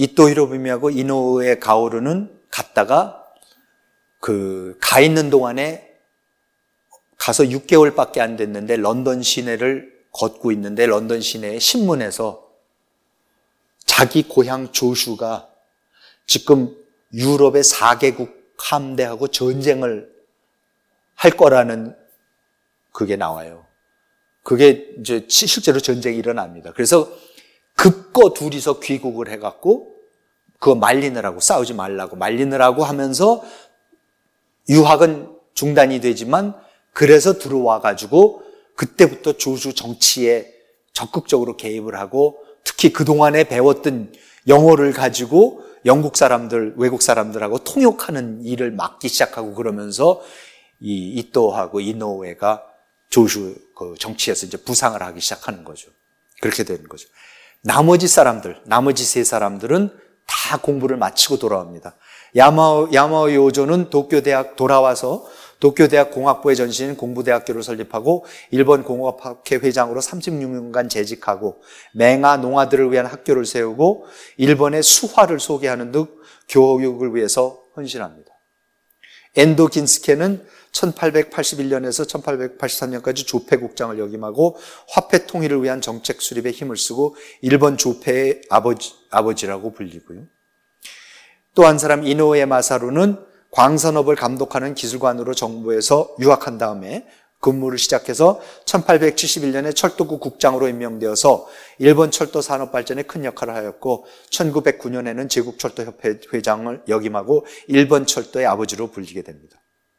Speaker 1: 이토 히로부미하고 이노우에 가오루는 갔다가 그 가 있는 동안에 가서 육 개월밖에 안 됐는데 런던 시내를 걷고 있는데 런던 시내의 신문에서 자기 고향 조슈가 지금 유럽의 사 개국 함대하고 전쟁을 할 거라는 그게 나와요. 그게 이제 실제로 전쟁이 일어납니다. 그래서 급거 둘이서 귀국을 해갖고 그거 말리느라고, 싸우지 말라고 말리느라고 하면서 유학은 중단이 되지만 그래서 들어와가지고 그때부터 조슈 정치에 적극적으로 개입을 하고 특히 그동안에 배웠던 영어를 가지고 영국 사람들, 외국 사람들하고 통역하는 일을 맡기 시작하고 그러면서 이 이토하고 이노우에가 조슈 그 정치에서 이제 부상을 하기 시작하는 거죠. 그렇게 되는 거죠. 나머지 사람들, 나머지 세 사람들은 다 공부를 마치고 돌아옵니다. 야마오, 야마오 요조는 도쿄대학 돌아와서 도쿄대학 공학부의 전신인 공부대학교를 설립하고 일본 공업학회 회장으로 삼십육 년간 재직하고 맹아 농아들을 위한 학교를 세우고 일본의 수화를 소개하는 등 교육을 위해서 헌신합니다. 엔도 긴스케는 천팔백팔십일 년에서 천팔백팔십삼 년까지 조폐 국장을 역임하고 화폐 통일을 위한 정책 수립에 힘을 쓰고 일본 조폐의 아버지, 아버지라고 불리고요. 또 한 사람 이노우에 마사루는 광산업을 감독하는 기술관으로 정부에서 유학한 다음에 근무를 시작해서 천팔백칠십일 년에 철도국 국장으로 임명되어서 일본 철도 산업 발전에 큰 역할을 하였고 천구백구 년에는 제국철도협회 회장을 역임하고 일본 철도의 아버지로 불리게 됩니다.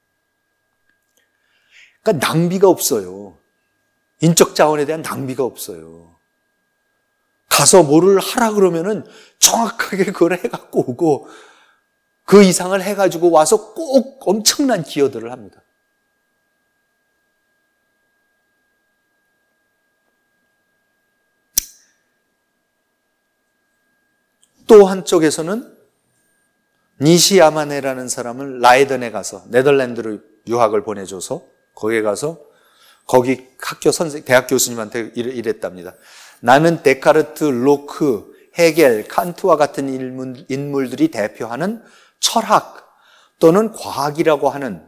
Speaker 1: 그러니까 낭비가 없어요. 인적 자원에 대한 낭비가 없어요. 가서 뭐를 하라 그러면은 정확하게 그걸 해갖고 오고 그 이상을 해가지고 와서 꼭 엄청난 기여들을 합니다. 또 한쪽에서는 니시야마네라는 사람을 라이던에 가서 네덜란드로 유학을 보내줘서 거기에 가서 거기 학교 선생 대학 교수님한테 이랬답니다. 나는 데카르트, 로크, 헤겔, 칸트와 같은 인물, 인물들이 대표하는 철학 또는 과학이라고 하는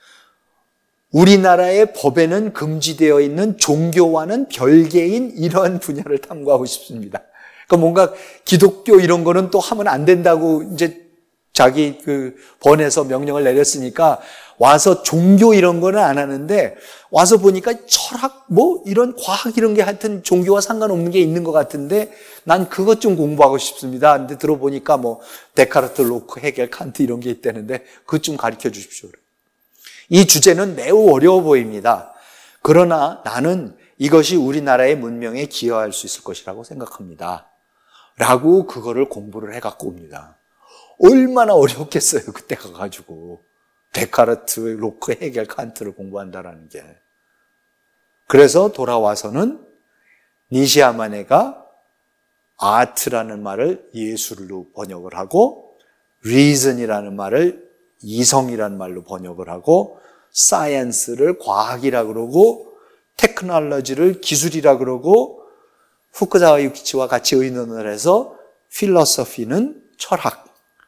Speaker 1: 우리나라의 법에는 금지되어 있는 종교와는 별개인 이러한 분야를 탐구하고 싶습니다. 그러니까 뭔가 기독교 이런 거는 또 하면 안 된다고 이제 자기 그 번에서 명령을 내렸으니까 와서 종교 이런 거는 안 하는데 와서 보니까 철학 뭐 이런 과학 이런 게 하여튼 종교와 상관없는 게 있는 것 같은데 난 그것 좀 공부하고 싶습니다. 근데 들어보니까 뭐 데카르트, 로크, 헤겔, 칸트 이런 게 있다는데 그것 좀 가르쳐 주십시오. 이 주제는 매우 어려워 보입니다. 그러나 나는 이것이 우리나라의 문명에 기여할 수 있을 것이라고 생각합니다. 라고 그거를 공부를 해갖고 옵니다. 얼마나 어렵겠어요. 그때 가가지고. 데카르트, 로크, 헤겔, 칸트를 공부한다라는 게. 그래서 돌아와서는 니시야마네가 아트라는 말을 예술로 번역을 하고 reason이라는 말을 이성이라는 말로 번역을 하고 science를 과학이라 그러고 테크놀로지를 기술이라 그러고 후쿠자와 유키치와 같이 의논을 해서 philosophy는 철학,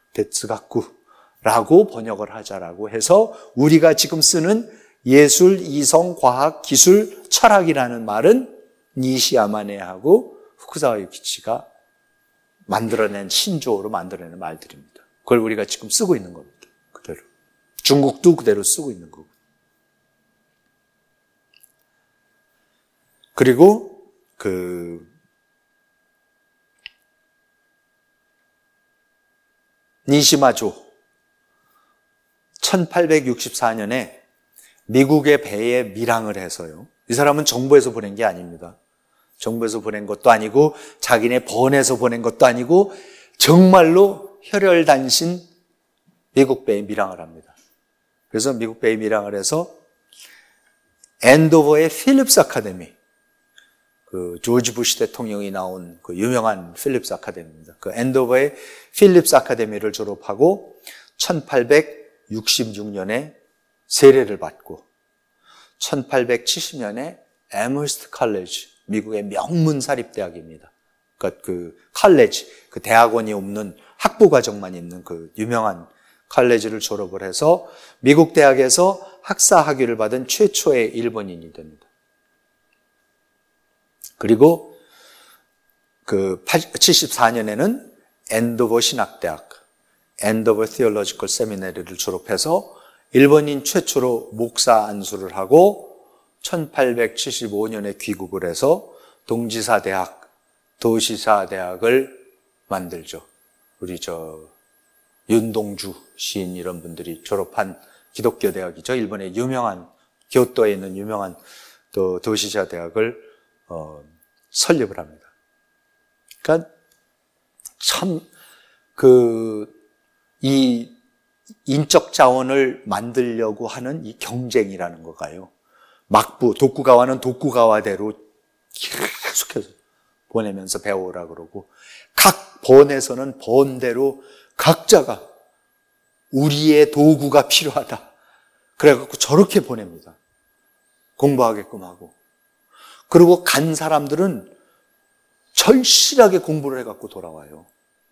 Speaker 1: 哲学라고 번역을 하자라고 해서 우리가 지금 쓰는 예술, 이성, 과학, 기술, 철학이라는 말은 니시야마네하고 후쿠자와 유키치가 만들어낸 신조어로 만들어낸 말들입니다. 그걸 우리가 지금 쓰고 있는 겁니다. 그대로. 중국도 그대로 쓰고 있는 거고. 그리고 그 니시마조 천팔백육십사 년에 미국의 배에 밀항을 해서요. 이 사람은 정부에서 보낸 게 아닙니다. 정부에서 보낸 것도 아니고 자기네 번에서 보낸 것도 아니고 정말로 혈혈단신 미국 배에 밀항을 합니다. 그래서 미국 배에 밀항을 해서 앤도버의 필립스 아카데미, 그 조지 부시 대통령이 나온 그 유명한 필립스 아카데미입니다. 그 앤도버의 필립스 아카데미를 졸업하고 천팔백육십육 년에 세례를 받고 천팔백칠십 년에 애머스트 칼리지, 미국의 명문 사립대학입니다. 그러니까 그 칼레지, 그 대학원이 없는 학부 과정만 있는 그 유명한 칼레지를 졸업을 해서 미국 대학에서 학사 학위를 받은 최초의 일본인이 됩니다. 그리고 그 칠십사 년에는 앤도버 신학대학, 앤도버 Theological Seminary를 졸업해서 일본인 최초로 목사 안수를 하고 천팔백칠십오 년에 귀국을 해서 동지사대학, 도시사대학을 만들죠. 우리 저 윤동주 시인 이런 분들이 졸업한 기독교 대학이죠. 일본의 유명한 교토에 있는 유명한 또 도시사대학을 어, 설립을 합니다. 그러니까 참 그 이 인적 자원을 만들려고 하는 이 경쟁이라는 거가요. 막부, 독구가와는 독구가와대로 계속해서 보내면서 배워오라 그러고 각 번에서는 번대로 각자가 우리의 도구가 필요하다. 그래갖고 저렇게 보냅니다. 공부하게끔 하고. 그리고 간 사람들은 절실하게 공부를 해갖고 돌아와요.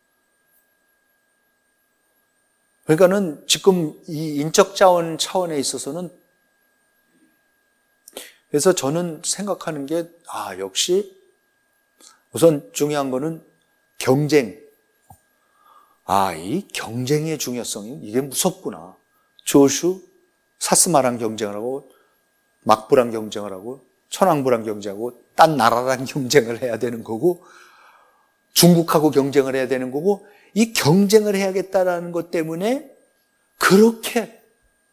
Speaker 1: 그러니까는 지금 이 인적 자원 차원에 있어서는 그래서 저는 생각하는 게, 아, 역시 우선 중요한 거는 경쟁. 아, 이 경쟁의 중요성이 이게 무섭구나. 조슈, 사스마랑 경쟁을 하고, 막부랑 경쟁을 하고, 천황부랑 경쟁하고, 딴 나라랑 경쟁을 해야 되는 거고, 중국하고 경쟁을 해야 되는 거고, 이 경쟁을 해야겠다라는 것 때문에 그렇게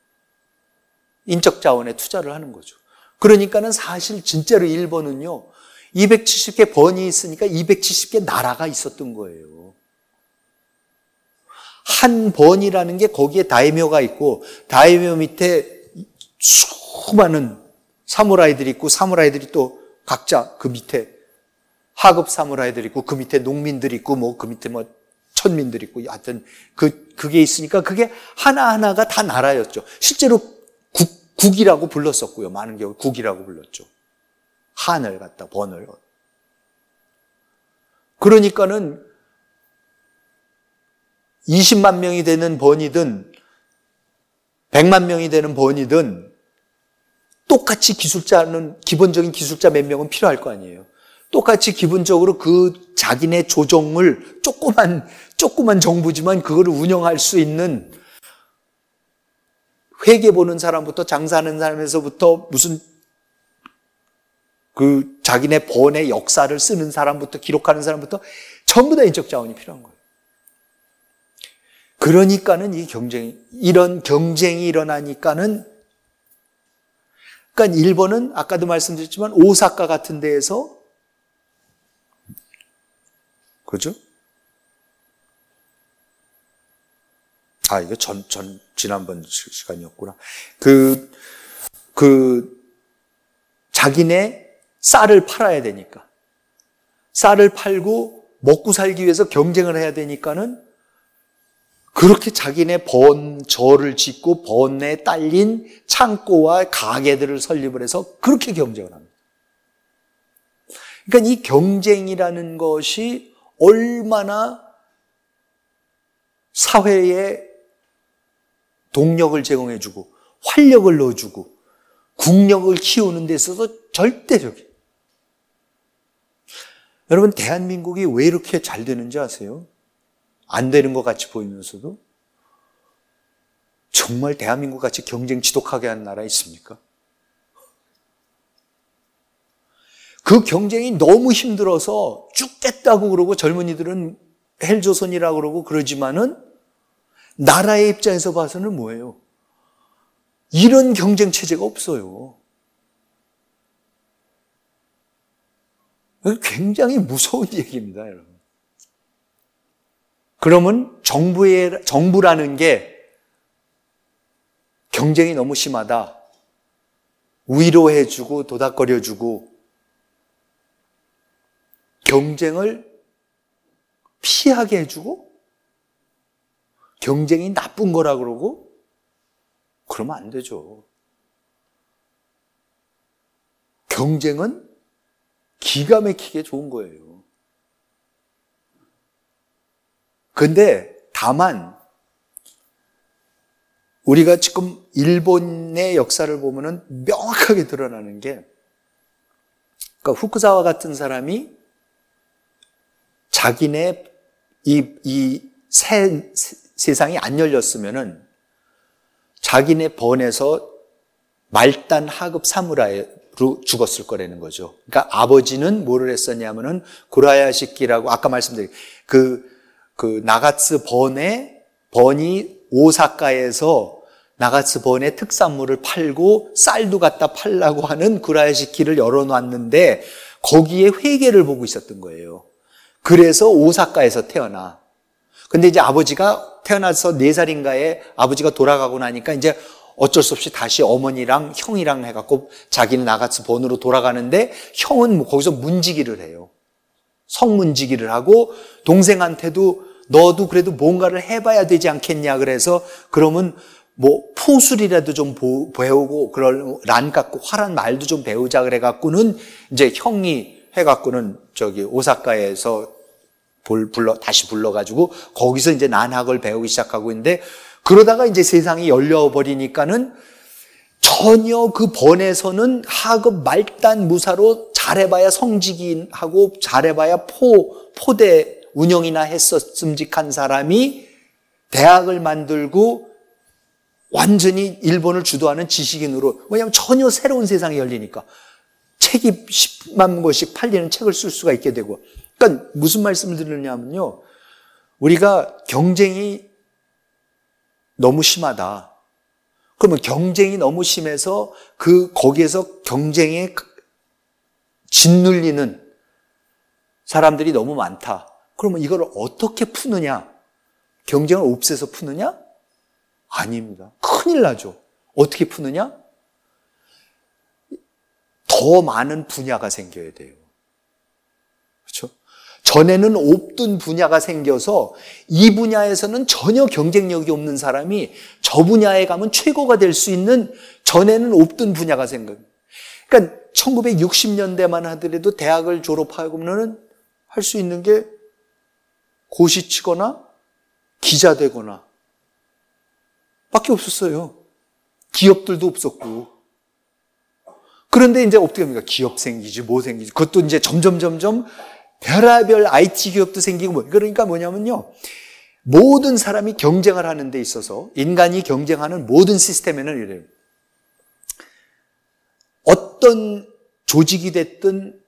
Speaker 1: 인적 자원에 투자를 하는 거죠. 그러니까는 사실 진짜로 일본은요, 이백칠십 개 번이 있으니까 이백칠십 개 나라가 있었던 거예요. 한 번이라는 게 거기에 다이묘가 있고, 다이묘 밑에 수많은 사무라이들이 있고, 사무라이들이 또 각자 그 밑에 하급 사무라이들이 있고, 그 밑에 농민들이 있고, 뭐 그 밑에 뭐 천민들이 있고, 하여튼 그, 그게 있으니까 그게 하나하나가 다 나라였죠. 실제로 국, 국이라고 불렀었고요. 많은 경우 국이라고 불렀죠. 한을 갖다, 번을. 그러니까는 이십만 명이 되는 번이든 백만 명이 되는 번이든 똑같이 기술자는, 기본적인 기술자 몇 명은 필요할 거 아니에요. 똑같이 기본적으로 그 자기네 조정을 조그만, 조그만 정부지만 그거를 운영할 수 있는 회계 보는 사람부터 장사하는 사람에서부터 무슨 그 자기네 번의 역사를 쓰는 사람부터 기록하는 사람부터 전부 다 인적 자원이 필요한 거예요. 그러니까는 이 경쟁이, 이런 경쟁이 일어나니까는 그러니까 일본은 아까도 말씀드렸지만 오사카 같은 데에서 그죠? 아, 이거 전, 전, 지난번 시간이었구나. 그, 그, 자기네 쌀을 팔아야 되니까. 쌀을 팔고 먹고 살기 위해서 경쟁을 해야 되니까는 그렇게 자기네 번저를 짓고 번에 딸린 창고와 가게들을 설립을 해서 그렇게 경쟁을 합니다. 그러니까 이 경쟁이라는 것이 얼마나 사회에 동력을 제공해주고 활력을 넣어주고 국력을 키우는 데 있어서 절대적이에요. 여러분, 대한민국이 왜 이렇게 잘 되는지 아세요? 안 되는 것 같이 보이면서도 정말 대한민국 같이 경쟁 지독하게 하는 나라 있습니까? 그 경쟁이 너무 힘들어서 죽겠다고 그러고 젊은이들은 헬조선이라고 그러고 그러지만은 나라의 입장에서 봐서는 뭐예요? 이런 경쟁 체제가 없어요. 굉장히 무서운 얘기입니다, 여러분. 그러면 정부의, 정부라는 게 경쟁이 너무 심하다. 위로해주고 도닥거려주고 경쟁을 피하게 해주고 경쟁이 나쁜 거라 그러고 그러면 안 되죠. 경쟁은 기가 막히게 좋은 거예요. 근데 다만 우리가 지금 일본의 역사를 보면은 명확하게 드러나는 게, 그러니까 후쿠자와 같은 사람이 자기네 이, 이 새, 세상이 안 열렸으면은 자기네 번에서 말단 하급 사무라이로 죽었을 거라는 거죠. 그러니까 아버지는 뭐를 했었냐면은 구라야시키라고 아까 말씀드린 그, 그 나가츠 번에 번이 오사카에서 나가츠 번의 특산물을 팔고 쌀도 갖다 팔라고 하는 구라야시키를 열어놨는데 거기에 회계를 보고 있었던 거예요. 그래서 오사카에서 태어나. 근데 이제 아버지가 태어나서 네 살인가에 아버지가 돌아가고 나니까 이제 어쩔 수 없이 다시 어머니랑 형이랑 해갖고 자기는 나가츠 번으로 돌아가는데 형은 뭐 거기서 문지기를 해요. 성문지기를 하고 동생한테도 너도 그래도 뭔가를 해봐야 되지 않겠냐 그래서 그러면 뭐 포술이라도 좀 배우고 그럴 란 갖고 화란 말도 좀 배우자 그래갖고는 이제 형이 해갖고는 저기 오사카에서 불러 다시 불러가지고 거기서 이제 난학을 배우기 시작하고 있는데 그러다가 이제 세상이 열려버리니까는 전혀 그 번에서는 하급 말단 무사로 잘해봐야 성직인하고 잘해봐야 포 포대 운영이나 했었음직한 사람이 대학을 만들고 완전히 일본을 주도하는 지식인으로, 왜냐하면 전혀 새로운 세상이 열리니까 책이 십만 권씩 팔리는 책을 쓸 수가 있게 되고. 그러니까 무슨 말씀을 드리냐면요, 우리가 경쟁이 너무 심하다. 그러면 경쟁이 너무 심해서 그 거기에서 경쟁에 짓눌리는 사람들이 너무 많다. 그러면 이걸 어떻게 푸느냐? 경쟁을 없애서 푸느냐? 아닙니다. 큰일 나죠. 어떻게 푸느냐? 더 많은 분야가 생겨야 돼요. 그렇죠? 전에는 없던 분야가 생겨서 이 분야에서는 전혀 경쟁력이 없는 사람이 저 분야에 가면 최고가 될 수 있는 전에는 없던 분야가 생겨요. 그러니까 천구백육십 년대만 하더라도 대학을 졸업하고는 할 수 있는 게 고시 치거나 기자 되거나 밖에 없었어요. 기업들도 없었고. 그런데 이제 어떻게 합니까? 기업 생기지, 뭐 생기지. 그것도 이제 점점, 점점 별의별 아이티 기업도 생기고, 뭐. 그러니까 뭐냐면요. 모든 사람이 경쟁을 하는 데 있어서, 인간이 경쟁하는 모든 시스템에는 이래요. 어떤 조직이 됐든,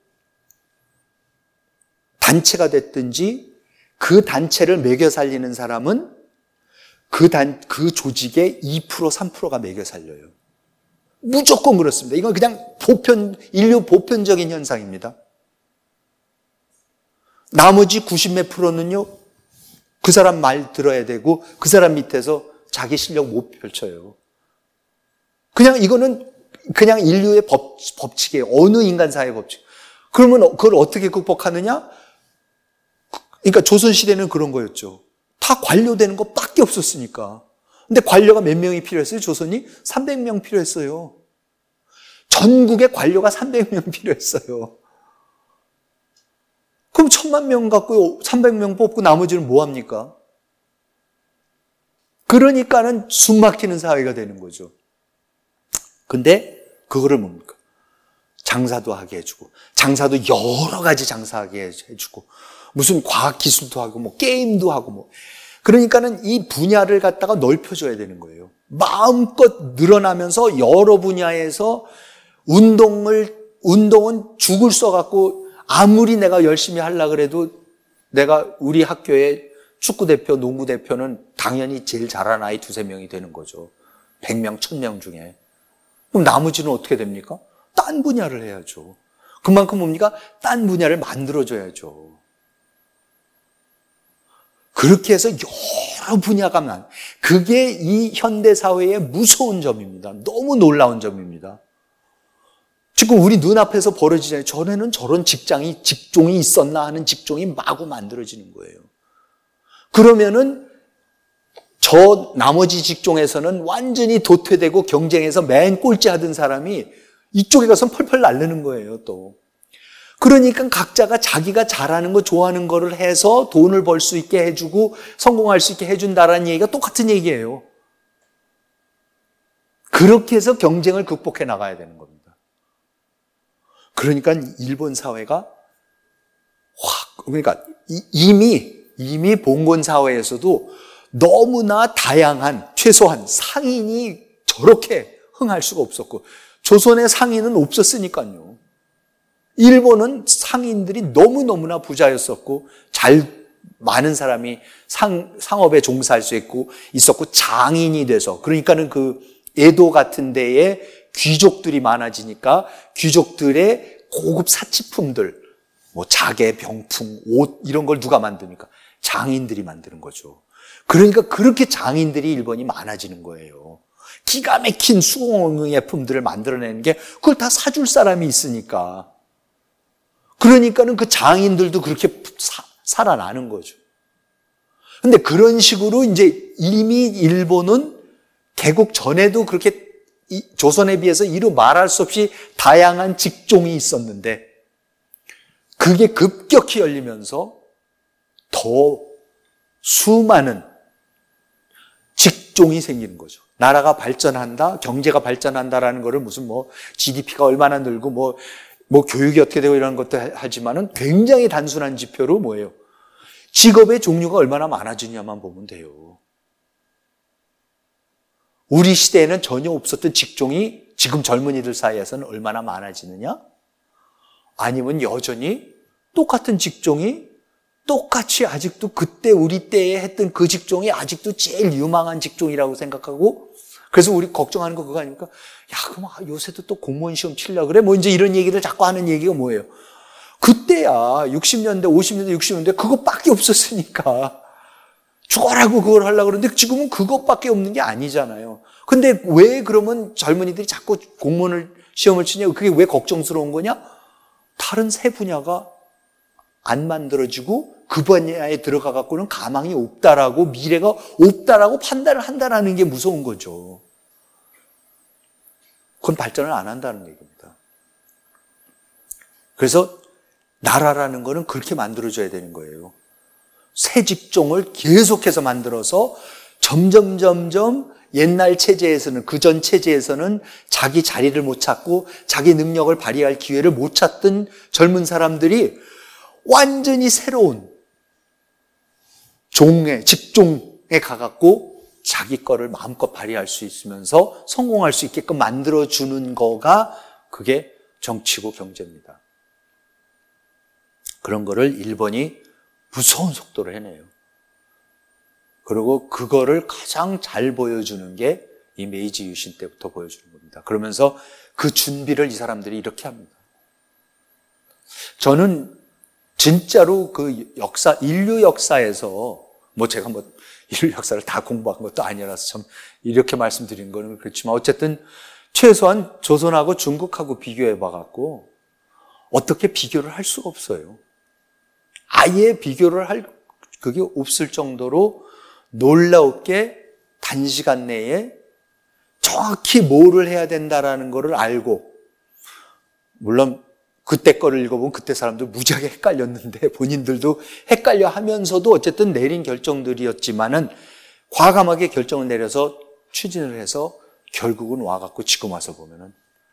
Speaker 1: 단체가 됐든지, 그 단체를 매겨 살리는 사람은 그 단, 그 조직의 이 퍼센트, 삼 퍼센트가 매겨 살려요. 무조건 그렇습니다. 이건 그냥 보편, 인류 보편적인 현상입니다. 나머지 구십 몇 프로는요, 그 사람 말 들어야 되고, 그 사람 밑에서 자기 실력 못 펼쳐요. 그냥 이거는 그냥 인류의 법, 법칙이에요. 어느 인간사의 법칙. 그러면 그걸 어떻게 극복하느냐? 그러니까 조선시대는 그런 거였죠. 다 관료되는 것밖에 없었으니까. 근데 관료가 몇 명이 필요했어요? 조선이? 삼백 명 필요했어요. 전국에 관료가 삼백 명 필요했어요. 그럼 천만 명 갖고 삼백 명 뽑고 나머지는 뭐 합니까? 그러니까는 숨 막히는 사회가 되는 거죠. 근데 그거를 뭡니까? 장사도 하게 해주고, 장사도 여러 가지 장사하게 해주고, 무슨 과학기술도 하고, 뭐, 게임도 하고, 뭐. 그러니까는 이 분야를 갖다가 넓혀줘야 되는 거예요. 마음껏 늘어나면서 여러 분야에서 운동을, 운동은 죽을 써갖고 아무리 내가 열심히 하려고 그래도 내가 우리 학교의 축구대표, 농구대표는 당연히 제일 잘하는 아이 두세 명이 되는 거죠. 백 명, 천 명 중에. 그럼 나머지는 어떻게 됩니까? 딴 분야를 해야죠. 그만큼 뭡니까? 딴 분야를 만들어줘야죠. 그렇게 해서 여러 분야가 난, 그게 이 현대사회의 무서운 점입니다. 너무 놀라운 점입니다. 지금 우리 눈앞에서 벌어지잖아요. 전에는 저런 직장이, 직종이 있었나 하는 직종이 마구 만들어지는 거예요. 그러면은 저 나머지 직종에서는 완전히 도태되고 경쟁에서 맨 꼴찌 하던 사람이 이쪽에 가서 펄펄 날르는 거예요, 또. 그러니까 각자가 자기가 잘하는 거, 좋아하는 거를 해서 돈을 벌 수 있게 해주고 성공할 수 있게 해준다라는 얘기가 똑같은 얘기예요. 그렇게 해서 경쟁을 극복해 나가야 되는 겁니다. 그러니까 일본 사회가 확, 그러니까 이미, 이미 봉건 사회에서도 너무나 다양한, 최소한 상인이 저렇게 흥할 수가 없었고, 조선의 상인은 없었으니까요. 일본은 상인들이 너무너무나 부자였었고, 잘, 많은 사람이 상, 상업에 종사할 수 있고, 있었고, 장인이 돼서, 그러니까는 그 에도 같은 데에 귀족들이 많아지니까, 귀족들의 고급 사치품들, 뭐 자개, 병풍, 옷, 이런 걸 누가 만듭니까? 장인들이 만드는 거죠. 그러니까 그렇게 장인들이 일본이 많아지는 거예요. 기가 막힌 수공예품들을 만들어내는 게 그걸 다 사줄 사람이 있으니까. 그러니까는 그 장인들도 그렇게 사, 살아나는 거죠. 근데 그런 식으로 이제 이미 일본은 개국 전에도 그렇게 이, 조선에 비해서 이루 말할 수 없이 다양한 직종이 있었는데 그게 급격히 열리면서 더 수많은 직종이 생기는 거죠. 나라가 발전한다, 경제가 발전한다라는 거를 무슨 뭐 지디피가 얼마나 늘고 뭐, 뭐 교육이 어떻게 되고 이런 것도 하지만은 굉장히 단순한 지표로 뭐예요? 직업의 종류가 얼마나 많아지냐만 보면 돼요. 우리 시대에는 전혀 없었던 직종이 지금 젊은이들 사이에서는 얼마나 많아지느냐? 아니면 여전히 똑같은 직종이 똑같이 아직도 그때 우리 때에 했던 그 직종이 아직도 제일 유망한 직종이라고 생각하고 그래서 우리 걱정하는 거 그거 아닙니까? 야, 그럼 요새도 또 공무원 시험 치려고 그래? 뭐 이제 이런 얘기를 자꾸 하는 얘기가 뭐예요? 그때야 육십 년대, 오십 년대, 육십 년대 그것밖에 없었으니까 죽어라고 그걸 하려고 그러는데 지금은 그것밖에 없는 게 아니잖아요. 근데 왜 그러면 젊은이들이 자꾸 공무원을 시험을 치냐? 그게 왜 걱정스러운 거냐? 다른 새 분야가 안 만들어지고 그 분야에 들어가 갖고는 가망이 없다라고 미래가 없다라고 판단을 한다라는 게 무서운 거죠. 그건 발전을 안 한다는 얘기입니다. 그래서 나라라는 거는 그렇게 만들어줘야 되는 거예요. 새 직종을 계속해서 만들어서 점점 점점 옛날 체제에서는 그전 체제에서는 자기 자리를 못 찾고 자기 능력을 발휘할 기회를 못 찾던 젊은 사람들이 완전히 새로운 종에 직종에 가갖고 자기 거를 마음껏 발휘할 수 있으면서 성공할 수 있게끔 만들어주는 거가 그게 정치고 경제입니다. 그런 거를 일본이 무서운 속도로 해내요. 그리고 그거를 가장 잘 보여주는 게 이 메이지 유신 때부터 보여주는 겁니다. 그러면서 그 준비를 이 사람들이 이렇게 합니다. 저는 진짜로 그 역사, 인류 역사에서 뭐 제가 뭐 인류 역사를 다 공부한 것도 아니라서 참 이렇게 말씀드린 거는 그렇지만 어쨌든 최소한 조선하고 중국하고 비교해 봐갖고 어떻게 비교를 할 수가 없어요. 아예 비교를 할 그게 없을 정도로 놀라웠게 단시간 내에 정확히 뭐를 해야 된다라는 거를 알고 물론 그때 거를 읽어보면 그때 사람들 무지하게 헷갈렸는데 본인들도 헷갈려 하면서도 어쨌든 내린 결정들이었지만은 과감하게 결정을 내려서 추진을 해서 결국은 와갖고 지금 와서 보면은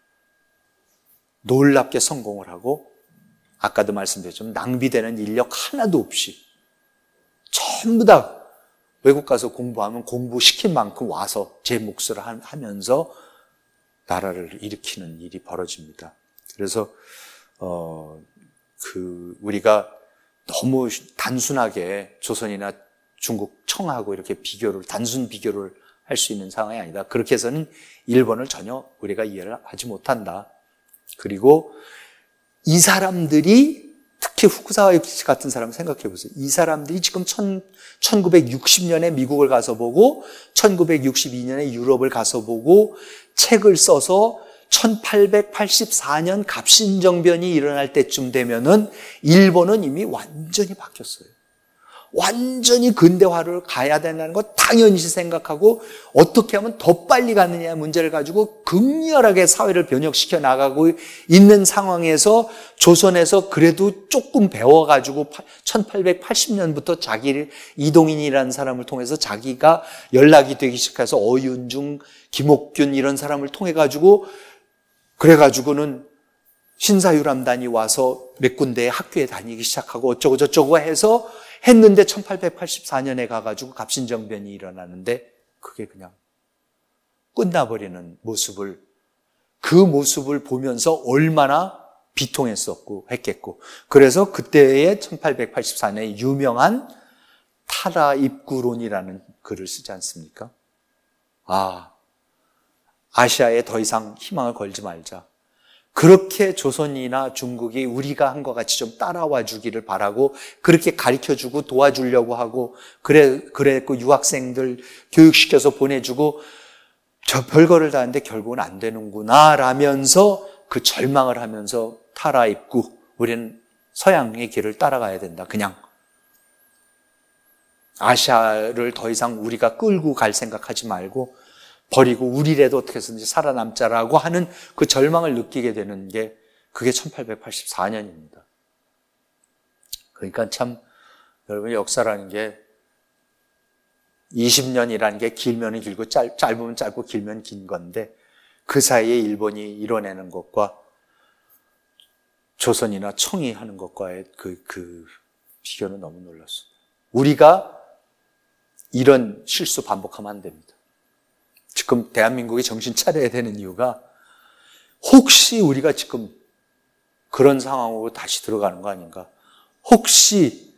Speaker 1: 놀랍게 성공을 하고 아까도 말씀드렸지만 낭비되는 인력 하나도 없이 전부 다 외국 가서 공부하면 공부시킨 만큼 와서 제 몫을 하면서 나라를 일으키는 일이 벌어집니다. 그래서 어, 그 우리가 너무 단순하게 조선이나 중국 청하고 이렇게 비교를 단순 비교를 할 수 있는 상황이 아니다. 그렇게 해서는 일본을 전혀 우리가 이해를 하지 못한다. 그리고 이 사람들이 특히 후쿠사와 유키치 같은 사람 생각해 보세요. 이 사람들이 지금 천구백육십 년에 미국을 가서 보고 천구백육십이 년에 유럽을 가서 보고 책을 써서 천팔백팔십사 년 갑신정변이 일어날 때쯤 되면은 일본은 이미 완전히 바뀌었어요. 완전히 근대화를 가야 된다는 거 당연히 생각하고 어떻게 하면 더 빨리 가느냐 문제를 가지고 극렬하게 사회를 변혁시켜 나가고 있는 상황에서 조선에서 그래도 조금 배워가지고 천팔백팔십 년부터 자기를 이동인이라는 사람을 통해서 자기가 연락이 되기 시작해서 어윤중, 김옥균 이런 사람을 통해 가지고 그래가지고는 신사유람단이 와서 몇 군데의 학교에 다니기 시작하고 어쩌고 저쩌고 해서 했는데 천팔백팔십사 년에 가가지고 갑신정변이 일어나는데 그게 그냥 끝나버리는 모습을, 그 모습을 보면서 얼마나 비통했었고 했겠고, 그래서 그때의 천팔백팔십사 년에 유명한 타라입구론이라는 글을 쓰지 않습니까? 아, 아시아에 더 이상 희망을 걸지 말자. 그렇게 조선이나 중국이 우리가 한 것 같이 좀 따라와 주기를 바라고 그렇게 가르쳐주고 도와주려고 하고 그래, 그랬고 유학생들 교육시켜서 보내주고 저 별거를 다 하는데 결국은 안 되는구나 라면서 그 절망을 하면서 타라입구, 우리는 서양의 길을 따라가야 된다. 그냥 아시아를 더 이상 우리가 끌고 갈 생각하지 말고 버리고 우리라도 어떻게 해서든지 살아남자라고 하는 그 절망을 느끼게 되는 게 그게 천팔백팔십사 년입니다. 그러니까 참 여러분 역사라는 게 이십 년이라는 게 길면 길고 짧, 짧으면 짧고 길면 긴 건데 그 사이에 일본이 이뤄내는 것과 조선이나 청이 하는 것과의 그, 그 비교는 너무 놀랐어요. 우리가 이런 실수 반복하면 안 됩니다. 지금 대한민국이 정신 차려야 되는 이유가 혹시 우리가 지금 그런 상황으로 다시 들어가는 거 아닌가? 혹시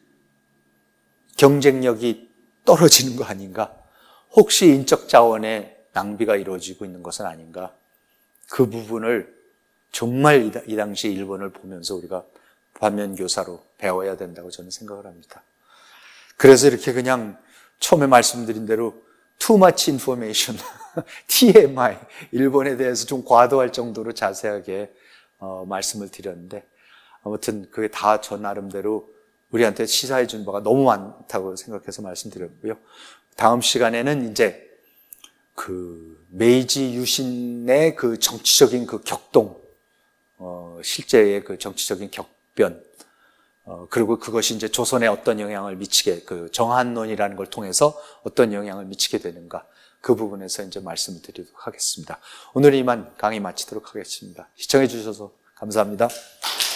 Speaker 1: 경쟁력이 떨어지는 거 아닌가? 혹시 인적 자원의 낭비가 이루어지고 있는 것은 아닌가? 그 부분을 정말 이 당시 일본을 보면서 우리가 반면교사로 배워야 된다고 저는 생각을 합니다. 그래서 이렇게 그냥 처음에 말씀드린 대로 too much information, 티엠아이, 일본에 대해서 좀 과도할 정도로 자세하게 어, 말씀을 드렸는데 아무튼 그게 다 저 나름대로 우리한테 시사해 준 바가 너무 많다고 생각해서 말씀드렸고요. 다음 시간에는 이제 그 메이지 유신의 그 정치적인 그 격동, 어, 실제의 그 정치적인 격변, 어, 그리고 그것이 이제 조선에 어떤 영향을 미치게, 그 정한론이라는 걸 통해서 어떤 영향을 미치게 되는가, 그 부분에서 이제 말씀을 드리도록 하겠습니다. 오늘 이만 강의 마치도록 하겠습니다. 시청해 주셔서 감사합니다.